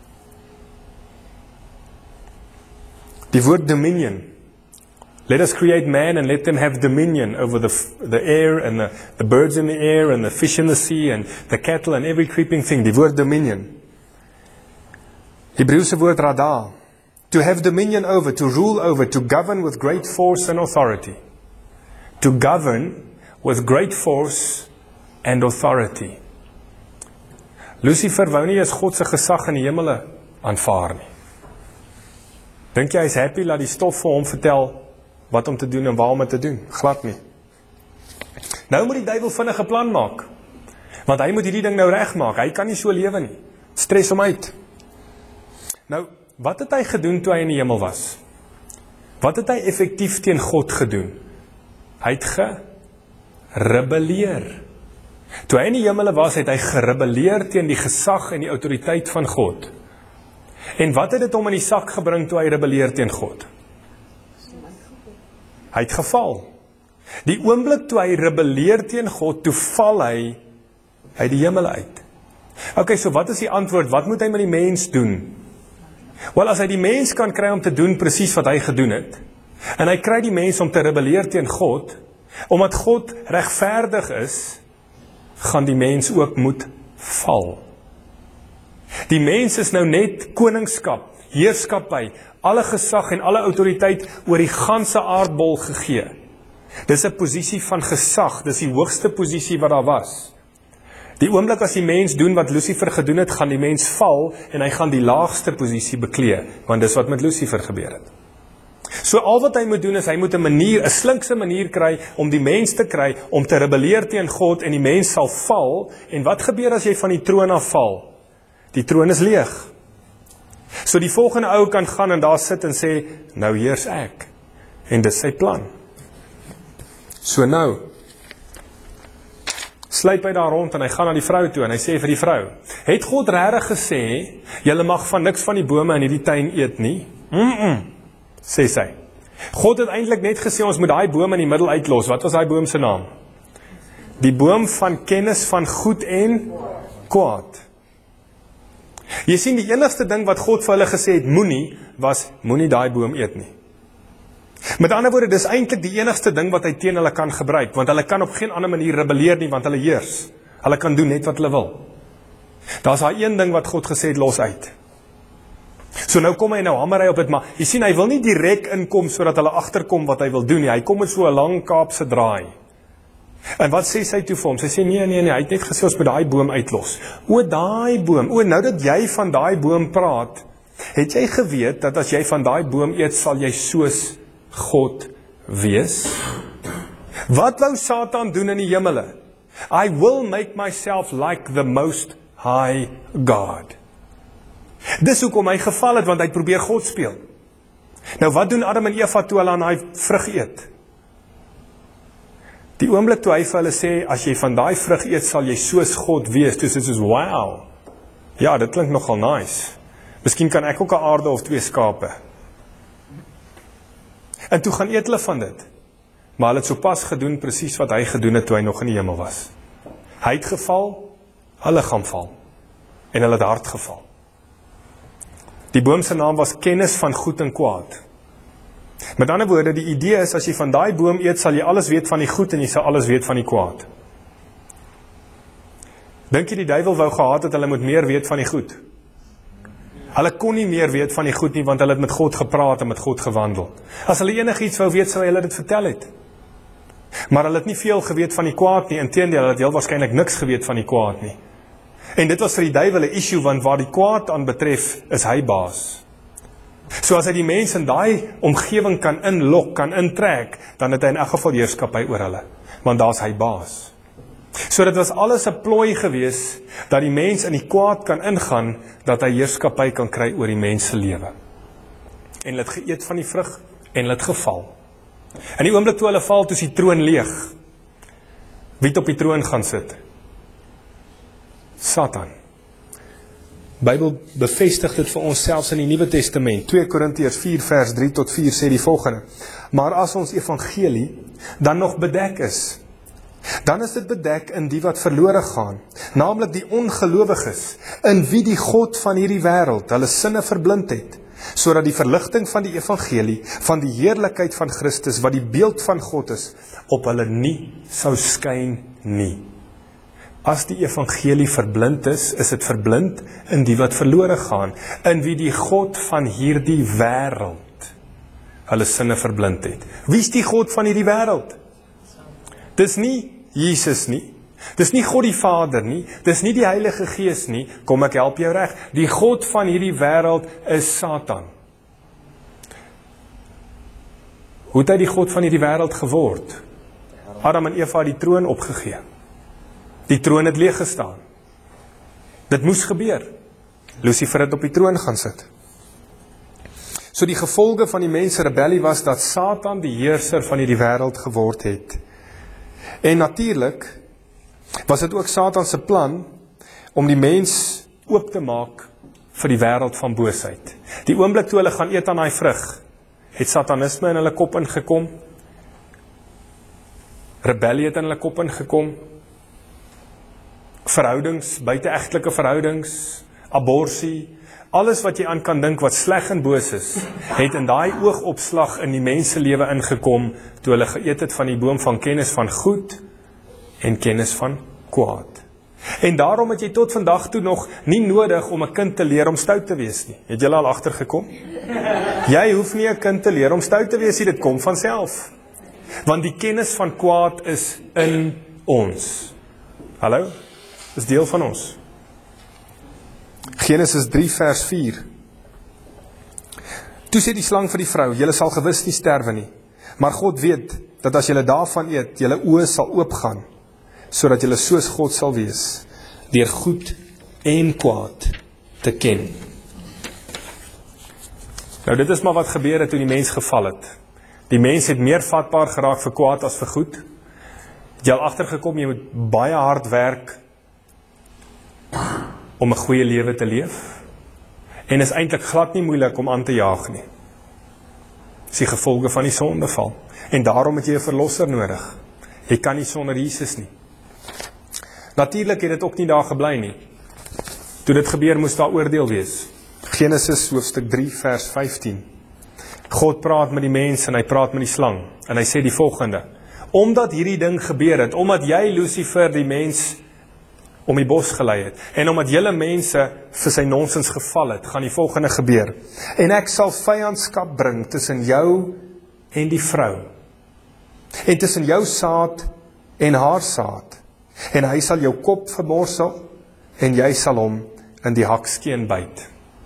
Die woord dominion. Let us create man and let them have dominion over the, the air and the, the birds in the air and the fish in the sea and the cattle and every creeping thing. Die woord dominion. Hebreëse woord radah. To have dominion over, to rule over, to govern with great force and authority. To govern with great force and authority. Lucifer wou nie eens God se gesag in die hemele aanvaar nie. Dink jy hy is happy dat die stof vir hom vertel wat om te doen en waar om te doen? Glad nie. Nou moet die duiwel vinnig 'n plan maak. Want hy moet hierdie ding nou regmaak. Hy kan nie so lewe nie. Stres hom uit. Nou, wat het hy gedoen toe hy in die hemel was? Wat het hy effektief teen God gedoen? Hy het gerebelleer. Toe hy in die hemele was, het hy gerebelleer teen die gesag en die autoriteit van God. En wat het dit hom in die sak gebring toe hy rebelleer teen God? Hy het geval. Die oomblik toe hy rebelleer teen God, toe val hy uit die hemel uit. Ok, so wat is die antwoord? Wat moet hy met die mens doen? Wel, as hy die mens kan kry om te doen presies wat hy gedoen het, en hy kry die mens om te rebelleer teen God, omdat God regverdig is, gaan die mens ook moet val. Die mens is nou net koningskap, heerskappy, alle gesag en alle autoriteit oor die ganse aardbol gegee. Dis 'n posisie van gesag, dis die hoogste posisie wat daar was. Die oomblik as die mens doen wat Lucifer gedoen het, gaan die mens val en hy gaan die laagste posisie beklee, want dis wat met Lucifer gebeur het. So al wat hy moet doen is, hy moet 'n manier, 'n slinkse manier kry om die mens te kry, om te rebelleer teen God en die mens sal val. En wat gebeur as jy van die troon af val? Die troon is leeg. So die volgende ou kan gaan en daar sit en sê, nou heers ek. En dis sy plan. So nou, sluip hy daar rond en hy gaan na die vrou toe en hy sê vir die vrou, het God regtig gesê, julle mag van niks van die bome in hierdie tuin eet nie? Mm-mm, sê sy. God het eintlik net gesê, ons moet daai boom in die middel uitlos. Wat was daai boom se naam? Die boom van kennis van goed en kwaad. Jy sien, die enigste ding wat God vir hulle gesê het, moenie, was, moenie daai boom eet nie. Met ander woorde, dis eintlik die enigste ding wat hy teen hulle kan gebruik, want hulle kan op geen ander manier rebelleer nie, want hulle heers. Hulle kan doen net wat hulle wil. Daar's daai een ding wat God gesê het, los uit. So nou kom hy nou hamer hy op dit, maar jy sien, hy wil nie direk inkom sodat hulle agterkom wat hy wil doen nie. Hy kom met so 'n lang Kaapse draai. En wat sê sy toe vir hom? Sy sê nee, nee, nee, hy het net gesê ons moet daai boom uitlos. O, daai boom. O, nou dat jy van daai boom praat, het jy geweet dat as jy van daai boom eet, sal jy soos God wees? Wat wou Satan doen in die hemele? I will make myself like the most high God. Dis hoekom hy geval het, want hy probeer God speel. Nou wat doen Adam en Eva toe hulle aan daai vrug eet? Die oomblik toe hy vir hulle sê, as jy van daai vrug eet, sal jy soos God wees. Dus dit is wow. Ja, dit klink nogal nice. Miskien kan ek ook 'n aarde of twee skape. En toe gaan eet hulle van dit. maar hulle het sopas gedoen presies wat hy gedoen het toe hy nog in die hemel was. Hy het geval, hulle gaan val. En hulle het hard geval. Die boom se naam was kennis van goed en kwaad. Met ander woorde, die idee is, as jy van daai boom eet, sal jy alles weet van die goed en jy sal alles weet van die kwaad. Dink jy die duiwel wou gehad het, hulle moet meer weet van die goed? Hulle kon nie meer weet van die goed nie, want hulle het met God gepraat en met God gewandel. As hulle enigiets wou weet, sou hulle dit vertel het. Maar hulle het nie veel geweet van die kwaad nie, inteendeel, hulle het heel waarskynlik niks geweet van die kwaad nie. En dit was vir die duiwel 'n issue, want waar die kwaad aan betref, is hy baas. So as hy die mens in daai omgewing kan inlok, kan intrek, dan het hy in elk geval heerskappy oor hulle, want daar's hy baas. So dit was alles 'n plooi gewees, dat die mens in die kwaad kan ingaan, dat hy heerskappy kan kry oor die mens se lewe. En hulle het geëet van die vrug, en hulle het geval. In die oomblik toe hulle val, toe is die troon leeg. Wie het op die troon gaan sit? Satan. Bybel bevestig dit vir ons selfs in die Nuwe Testament. twee Korintiërs vier vers drie tot vier sê die volgende: Maar as ons evangelie dan nog bedek is, dan is dit bedek in die wat verlore gaan, naamlik die ongelowiges, in wie die God van hierdie wêreld hulle sinne verblind het, sodat die verligting van die evangelie, van die heerlikheid van Christus, wat die beeld van God is, op hulle nie sou skyn nie. As die evangelie verblind is, is dit verblind in die wat verlore gaan, in wie die God van hierdie wêreld hulle sinne verblind het. Wie is die God van hierdie wêreld? Dis nie Jesus nie, dis nie God die Vader nie, dis nie die Heilige Gees nie, kom ek help jou reg, die God van hierdie wêreld is Satan. Hoe het hy die God van hierdie wêreld geword? Adam en Eva het die troon opgegee. Die troon het leeg gestaan. Dit moes gebeur. Lucifer het op die troon gaan sit. So die gevolge van die mens se rebellie was dat Satan die heerser van hierdie wêreld geword het. En natuurlik was dit ook Satan se plan om die mens oop te maak vir die wêreld van boosheid. Die oomblik toe hulle gaan eet aan daai vrug, het satanisme in hulle kop ingekom. Rebellie het in hulle kop ingekom. Verhoudings, buiteegtelike verhoudings, aborsie, alles wat jy aan kan dink wat sleg en boos is, het in daai oogopslag in die menselewe ingekom, toe hulle geëet het van die boom van kennis van goed en kennis van kwaad. En daarom het jy tot vandag toe nog nie nodig om 'n kind te leer om stout te wees nie. Het julle al agtergekom? Jy hoef nie 'n kind te leer om stout te wees nie, dit kom van self. Want die kennis van kwaad is in ons. Hallo? Dis deel van ons. Genesis drie vers vier. Toe sê die slang vir die vrou: "Julle sal gewis nie sterwe nie, maar God weet dat as julle daarvan eet, julle oë sal oopgaan, sodat julle soos God sal wees, deur goed en kwaad te ken." Nou dit is maar wat gebeur het toe die mens geval het. Die mens het meer vatbaar geraak vir kwaad as vir goed. Het jy al agtergekom, jy moet baie hard werk om 'n goeie lewe te leef. En is eintlik glad nie moeilik om aan te jaag nie. Dis die gevolge van die sondeval. En daarom het jy 'n verlosser nodig. Jy kan nie sonder Jesus nie. Natuurlik het dit ook nie daar gebly nie. Toe dit gebeur, moes daar oordeel wees. Genesis hoofstuk drie vers vyftien. God praat met die mens en hy praat met die slang. En hy sê die volgende: Omdat hierdie ding gebeur het, omdat jy Lucifer die mens om die bos gelei het, en omdat julle mense vir sy nonsens geval het, gaan die volgende gebeur. En ek sal vyandskap bring tussen jou en die vrou, en tussen jou saad en haar saad, en hy sal jou kop vermorsel, en jy sal hom in die hakskeen byt.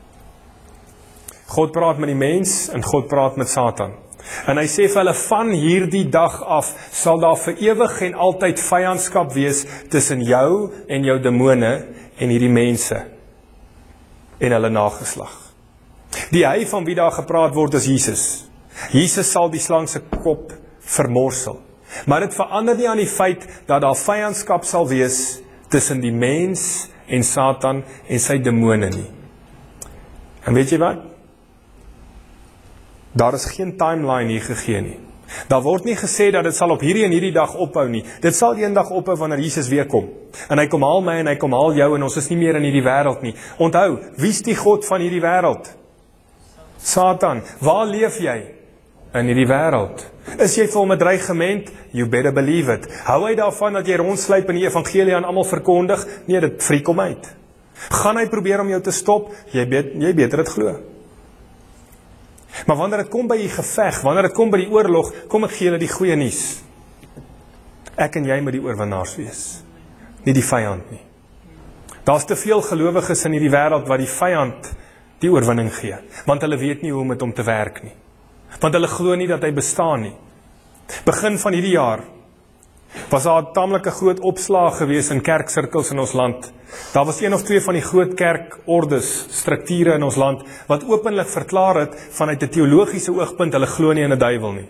God praat met die mens, en God praat met Satan. En hy sê vir hulle, van hierdie dag af, sal daar vir ewig en altyd vyandskap wees, tussen jou en jou demone, en hierdie mense, en hulle nageslag. Die hy van wie daar gepraat word is Jesus. Jesus sal die slang se kop vermorsel. Maar dit verander nie aan die feit, dat daar vyandskap sal wees, tussen die mens, en Satan, en sy demone nie. En weet jy wat? Daar is geen timeline hier gegee nie. Daar word nie gesê dat dit sal op hierdie en hierdie dag ophou nie. Dit sal eendag ophou wanneer Jesus weer kom. En hy kom haal my en hy kom haal jou en ons is nie meer in hierdie wêreld nie. Onthou, wie is die God van hierdie wêreld? Satan. Waar leef jy? In hierdie wêreld. Is jy vol met dreigement? You better believe it. Hou hy daarvan dat jy rondsluip en die evangelie aan almal verkondig? Nee, dit friek hom uit. Gaan hy probeer om jou te stop? Jy, bet, jy beter dit glo. Maar wanneer dit kom by die geveg, wanneer dit kom by die oorlog, kom ek gee julle die goeie nuus. Ek en jy moet die oorwinnaars wees. Nie die vyand nie. Daar's te veel gelowiges in hierdie wêreld wat die vyand die oorwinning gee, want hulle weet nie hoe om met hom te werk nie. Want hulle glo nie dat hy bestaan nie. Begin van hierdie jaar was daar 'n tamelike groot opslag gewees in kerksirkels in ons land. Daar was een of twee van die groot kerkordes, strukture in ons land, wat openlik verklaar het, vanuit 'n teologiese oogpunt, hulle glo nie in 'n duiwel nie.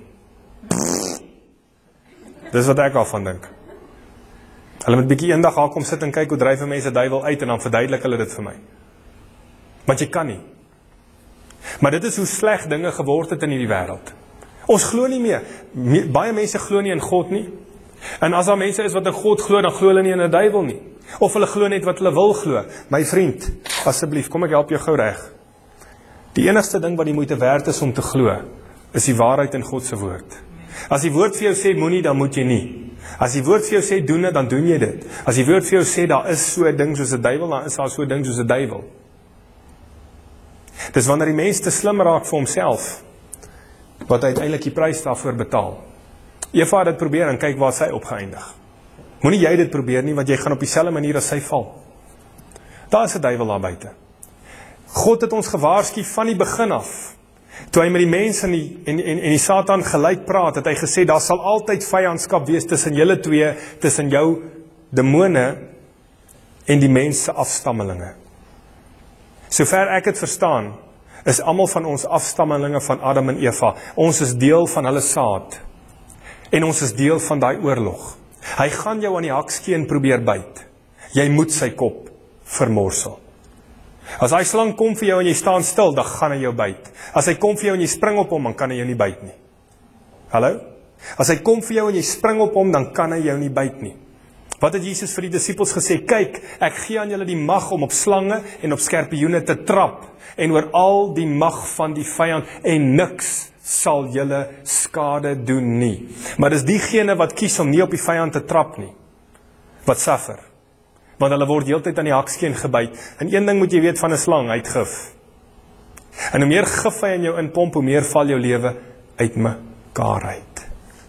Dis wat ek al van dink. Hulle moet bietjie eendag daar kom sit en kyk hoe dryf mense duiwel uit, en dan verduidelik hulle dit vir my. Want jy kan nie. Maar dit is hoe sleg dinge geword het in hierdie wêreld. Ons glo nie meer. Me, baie mense glo nie in God nie. En as daar mense is wat in God glo, dan glo hulle nie in 'n duiwel nie. Of hulle glo net wat hulle wil glo. My vriend, asseblief, kom ek help jou gou reg. Die enigste ding wat die moeite werd is om te glo, is die waarheid in God se woord. As die woord vir jou sê moenie, dan moet jy nie. As die woord vir jou sê doen dit, dan doen jy dit. As die woord vir jou sê daar is so 'n ding soos 'n duiwel, dan is daar so 'n ding soos 'n duiwel. Dis wanneer die mens te slim raak vir homself, wat hy uiteindelik die prys daarvoor betaal. Eva het dit probeer en kyk waar sy opgeëindig. Moenie jy dit probeer nie, want jy gaan op dieselfde manier as sy val. Daar is 'n duiwel daar buite. God het ons gewaarsku van die begin af. Toe hy met die mens en die, en, en, en die Satan gelyk praat, het hy gesê, daar sal altyd vyandskap wees tussen julle twee, tussen jou demone en die mens se afstammelinge. Sover ek het verstaan, is almal van ons afstammelinge van Adam en Eva. Ons is deel van hulle saad. En ons is deel van daai oorlog. Hy gaan jou aan die hakskeen probeer byt. Jy moet sy kop vermorsel. As hy slang kom vir jou en jy staan stil, dan gaan hy jou byt. As hy kom vir jou en jy spring op hom, dan kan hy jou nie byt nie. Hallo? As hy kom vir jou en jy spring op hom, dan kan hy jou nie byt nie. Wat het Jesus vir die disippels gesê? Kyk, ek gee aan julle die mag om op slange en op skorpioene te trap, en oor al die mag van die vyand, en niks sal julle skade doen nie. Maar dis diegene wat kies om nie op die vyand te trap nie, wat suffer. Want hulle word heeltyd aan die hakskeen gebyt. En een ding moet jy weet van 'n slang, hy het gif. En hoe meer gif hy in jou inpomp, hoe meer val jou lewe uit mekaar uit.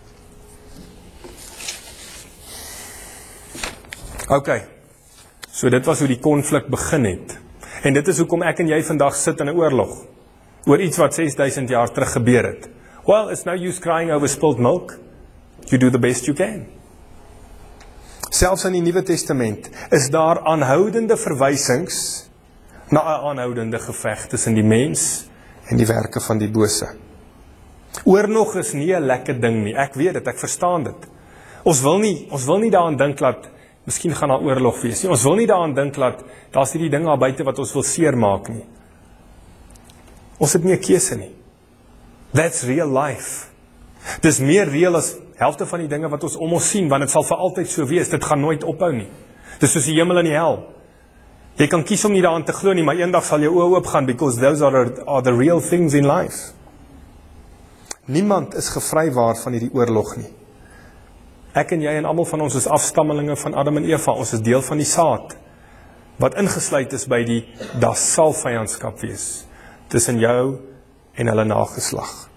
Ok, so dit was hoe die konflik begin het. En dit is hoekom ek en jy vandag sit in 'n oorlog, oor iets wat ses duisend jaar terug gebeur het. Well, it's no use crying over spilled milk. You do the best you can. Selfs in die Nuwe Testament is daar aanhoudende verwysings na 'n aanhoudende geveg tussen die mens en die werke van die bose. Oorlog is nie 'n lekker ding nie. Ek weet dit, ek verstaan dit. Ons wil nie, ons wil nie daaraan dink dat miskien gaan daar oorlog wees nie. Ons wil nie daaraan dink dat daar's hierdie dinge daar buite wat ons wil seermaak nie. Ons het nie 'n keuse nie. That's real life. Dis meer reël as helfte van die dinge wat ons om ons sien, want dit sal vir altyd so wees, dit gaan nooit ophou nie. Dis soos die hemel en die hel. Jy kan kies om nie daaraan te glo nie, maar eendag sal jou oë oopgaan, because those are, are the real things in life. Niemand is gevrywaar van hierdie oorlog nie. Ek en jy en almal van ons is afstammelinge van Adam en Eva, ons is deel van die saad, wat ingesluit is by die, daar sal vyandskap wees, tussen jou en hulle nageslag.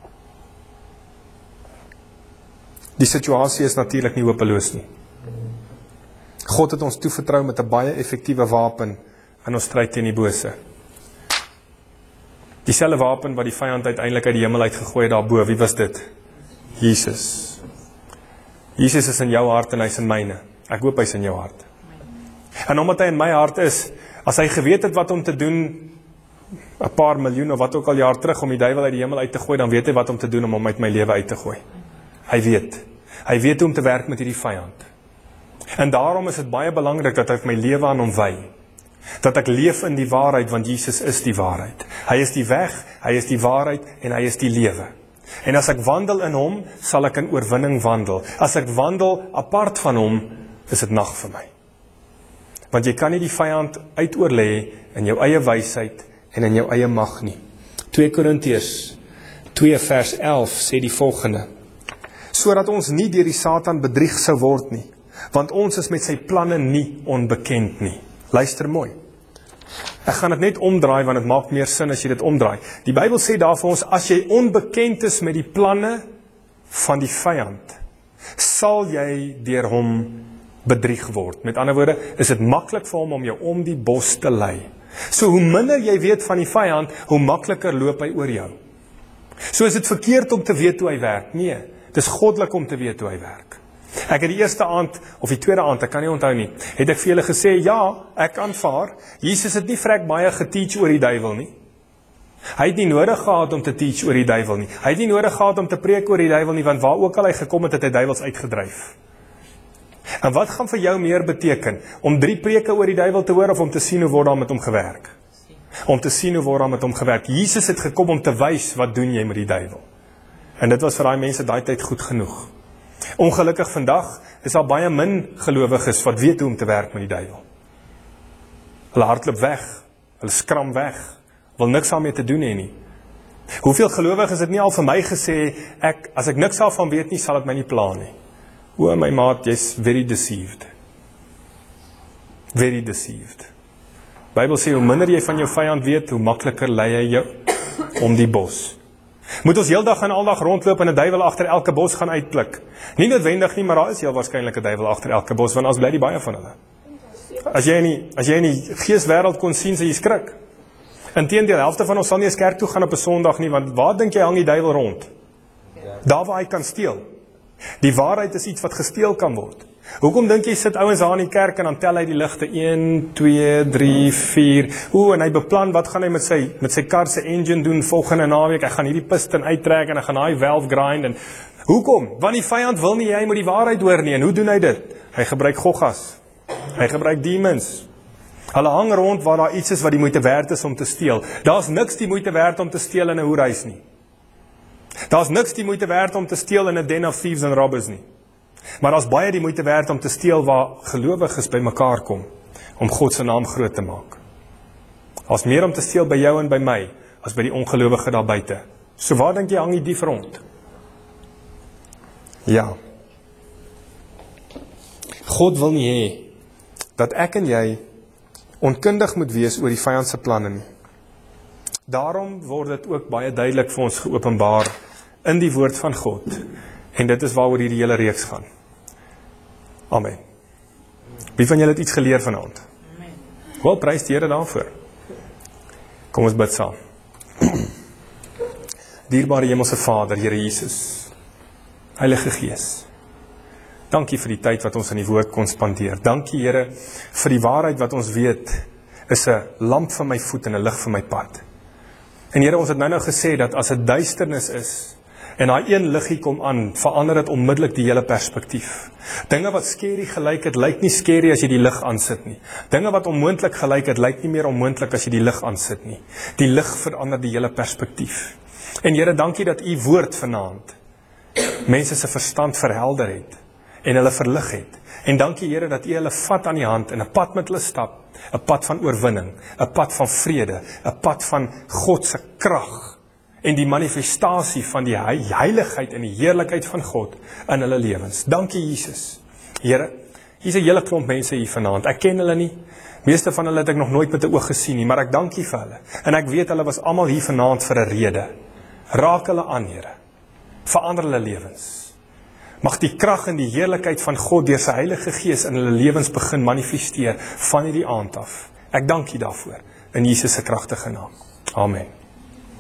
Die situasie is natuurlik nie hopeloos nie. God het ons toevertrou met 'n baie effektiewe wapen in ons stryd teen die bose. Dieselfde wapen wat die vyand uiteindelik uit die hemel uitgegooi het daarbo, wie was dit? Jesus. Jesus is in jou hart en hy is in myne. Ek hoop hy is in jou hart. En omdat hy in my hart is, as hy geweet het wat om te doen, 'n paar miljoen of wat ook al jaar terug, om die duiwel uit die hemel uit te gooi, dan weet hy wat om te doen om hom uit my lewe uit te gooi. Hy weet. Hy weet hoe om te werk met hierdie vyand. En daarom is dit baie belangrik dat ek my lewe aan hom wy. Dat ek leef in die waarheid, want Jesus is die waarheid. Hy is die weg, hy is die waarheid en hy is die lewe. En as ek wandel in hom, sal ek in oorwinning wandel. As ek wandel apart van hom, is dit nag vir my. Want jy kan nie die vyand uitoorlê in jou eie wysheid en in jou eie mag nie. twee Korintiërs twee vers elf sê die volgende: sodat ons nie deur die Satan bedrieg sou word nie, want ons is met sy planne nie onbekend nie. Luister mooi. Ek gaan dit net omdraai, want dit maak meer sin as jy dit omdraai. Die Bybel sê daar vir ons, as jy onbekend is met die planne van die vyand, sal jy deur hom bedrieg word. Met ander woorde, is dit maklik vir hom om jou om die bos te lei. So hoe minder jy weet van die vyand, hoe makliker loop hy oor jou. So is dit verkeerd om te weet hoe hy werk? Nee, dit is goddelik om te weet hoe hy werk. Ek het die eerste aand, of die tweede aand, ek kan nie onthou nie, het ek vir julle gesê, ja, ek aanvaar, Jesus het nie vrek baie geteach oor die duiwel nie. Hy het nie nodig gehad om te teach oor die duiwel nie. Hy het nie nodig gehad om te preek oor die duiwel nie, want waar ook al hy gekom het, het hy duiwels uitgedryf. En wat gaan vir jou meer beteken? Om drie preke oor die duiwel te hoor, of om te sien hoe word daar met hom gewerk? Om te sien hoe word daar met hom gewerk. Jesus het gekom om te wys, wat doen jy met die duiwel? En dit was vir daai mense daai tyd goed genoeg. Ongelukkig vandag is daar baie min gelowiges wat weet hoe om te werk met die duiwel. Hulle hardloop weg, hulle skram weg, wil niks daarmee te doen hê nie. Hoeveel gelowiges het nie al vir my gesê, ek, as ek niks daarvan weet nie, sal dit my nie pla nie. O my maat, jy's very deceived. Very deceived. Bybel sê, hoe minder jy van jou vyand weet, hoe makliker lei hy jou om die bos. Moet ons heel dag en aldag rondloop en 'n duiwel agter elke bos gaan uitpluk? Nie noodwendig nie, maar daar is heel waarskynlik 'n duiwel agter elke bos, want ons bly die baie van hulle. As jy in die, as jy in die geeswêreld kon sien, sê jy skrik. Inteendeel, die helfte van ons sal nie eens kerk toe gaan op 'n Sondag nie, want waar dink jy hang die duiwel rond? Daar waar hy kan steel. Die waarheid is iets wat gesteel kan word. Hoekom dink jy sit ouens daar in die kerk en dan tel hy die ligte een, twee, drie, vier. Oeh, en hy beplan wat gaan hy met sy met sy kar se engine doen volgende naweek. Hy gaan hierdie piston uittrek en hy gaan daai valve grind en hoekom? Want die vyand wil nie jy moet die waarheid hoor nie. En hoe doen hy dit? Hy gebruik goggas. Hy gebruik demons. Hulle hang rond waar daar iets is wat die moeite werd is om te steel. Daar's niks die moeite werd om te steel in 'n hoerhuis nie. Daar's niks die moeite werd om te steel in 'n den of thieves and robbers nie. Maar daar's baie die moeite werd om te steel waar gelowiges by mekaar kom, om God se naam groot te maak. Daar's meer om te steel by jou en by my, as by die ongelowige daar buite. So waar dink jy hang die dief rond? Ja. God wil nie hê dat ek en jy onkundig moet wees oor die vyand se planne nie. Daarom word dit ook baie duidelik vir ons geopenbaar in die woord van God. En dit is waaroor hierdie hele reeks gaan. Amen. Wie van julle het iets geleer vanaand? Amen. Wel, prys die Here daarvoor. Kom ons bid saam. Dierbare Hemelse Vader, Here Jesus, Heilige Gees, dankie vir die tyd wat ons in die woord kon spandeer. Dankie, Here, vir die waarheid wat ons weet, is 'n lamp vir my voet en 'n lig vir my pad. En Here, ons het nou nou gesê dat as dit duisternis is, en daai een liggie kom aan, verander dit onmiddellik die hele perspektief. Dinge wat scary gelyk het, lyk nie scary as jy die lig aansit nie. Dinge wat onmoontlik gelyk het, lyk nie meer onmoontlik as jy die lig aansit nie. Die lig verander die hele perspektief. En Here, dankie dat U woord vanaand mense se verstand verhelder het en hulle verlig het. En dankie Here dat U hulle vat aan die hand en 'n pad met hulle stap, 'n pad van oorwinning, 'n pad van vrede, 'n pad van God se krag en die manifestasie van die heiligheid en die heerlikheid van God in hulle lewens. Dankie Jesus. Here, hier's 'n hele klomp mense hier vanaand. Ek ken hulle nie. Meeste van hulle het ek nog nooit met 'n oog gesien nie, maar ek dankie vir hulle. En ek weet hulle was almal hier vanaand vir 'n rede. Raak hulle aan, Here. Verander hulle lewens. Mag die krag en die heerlikheid van God deur sy Heilige Gees in hulle lewens begin manifesteer van hierdie aand af. Ek dank U daarvoor in Jesus se kragtige naam. Amen.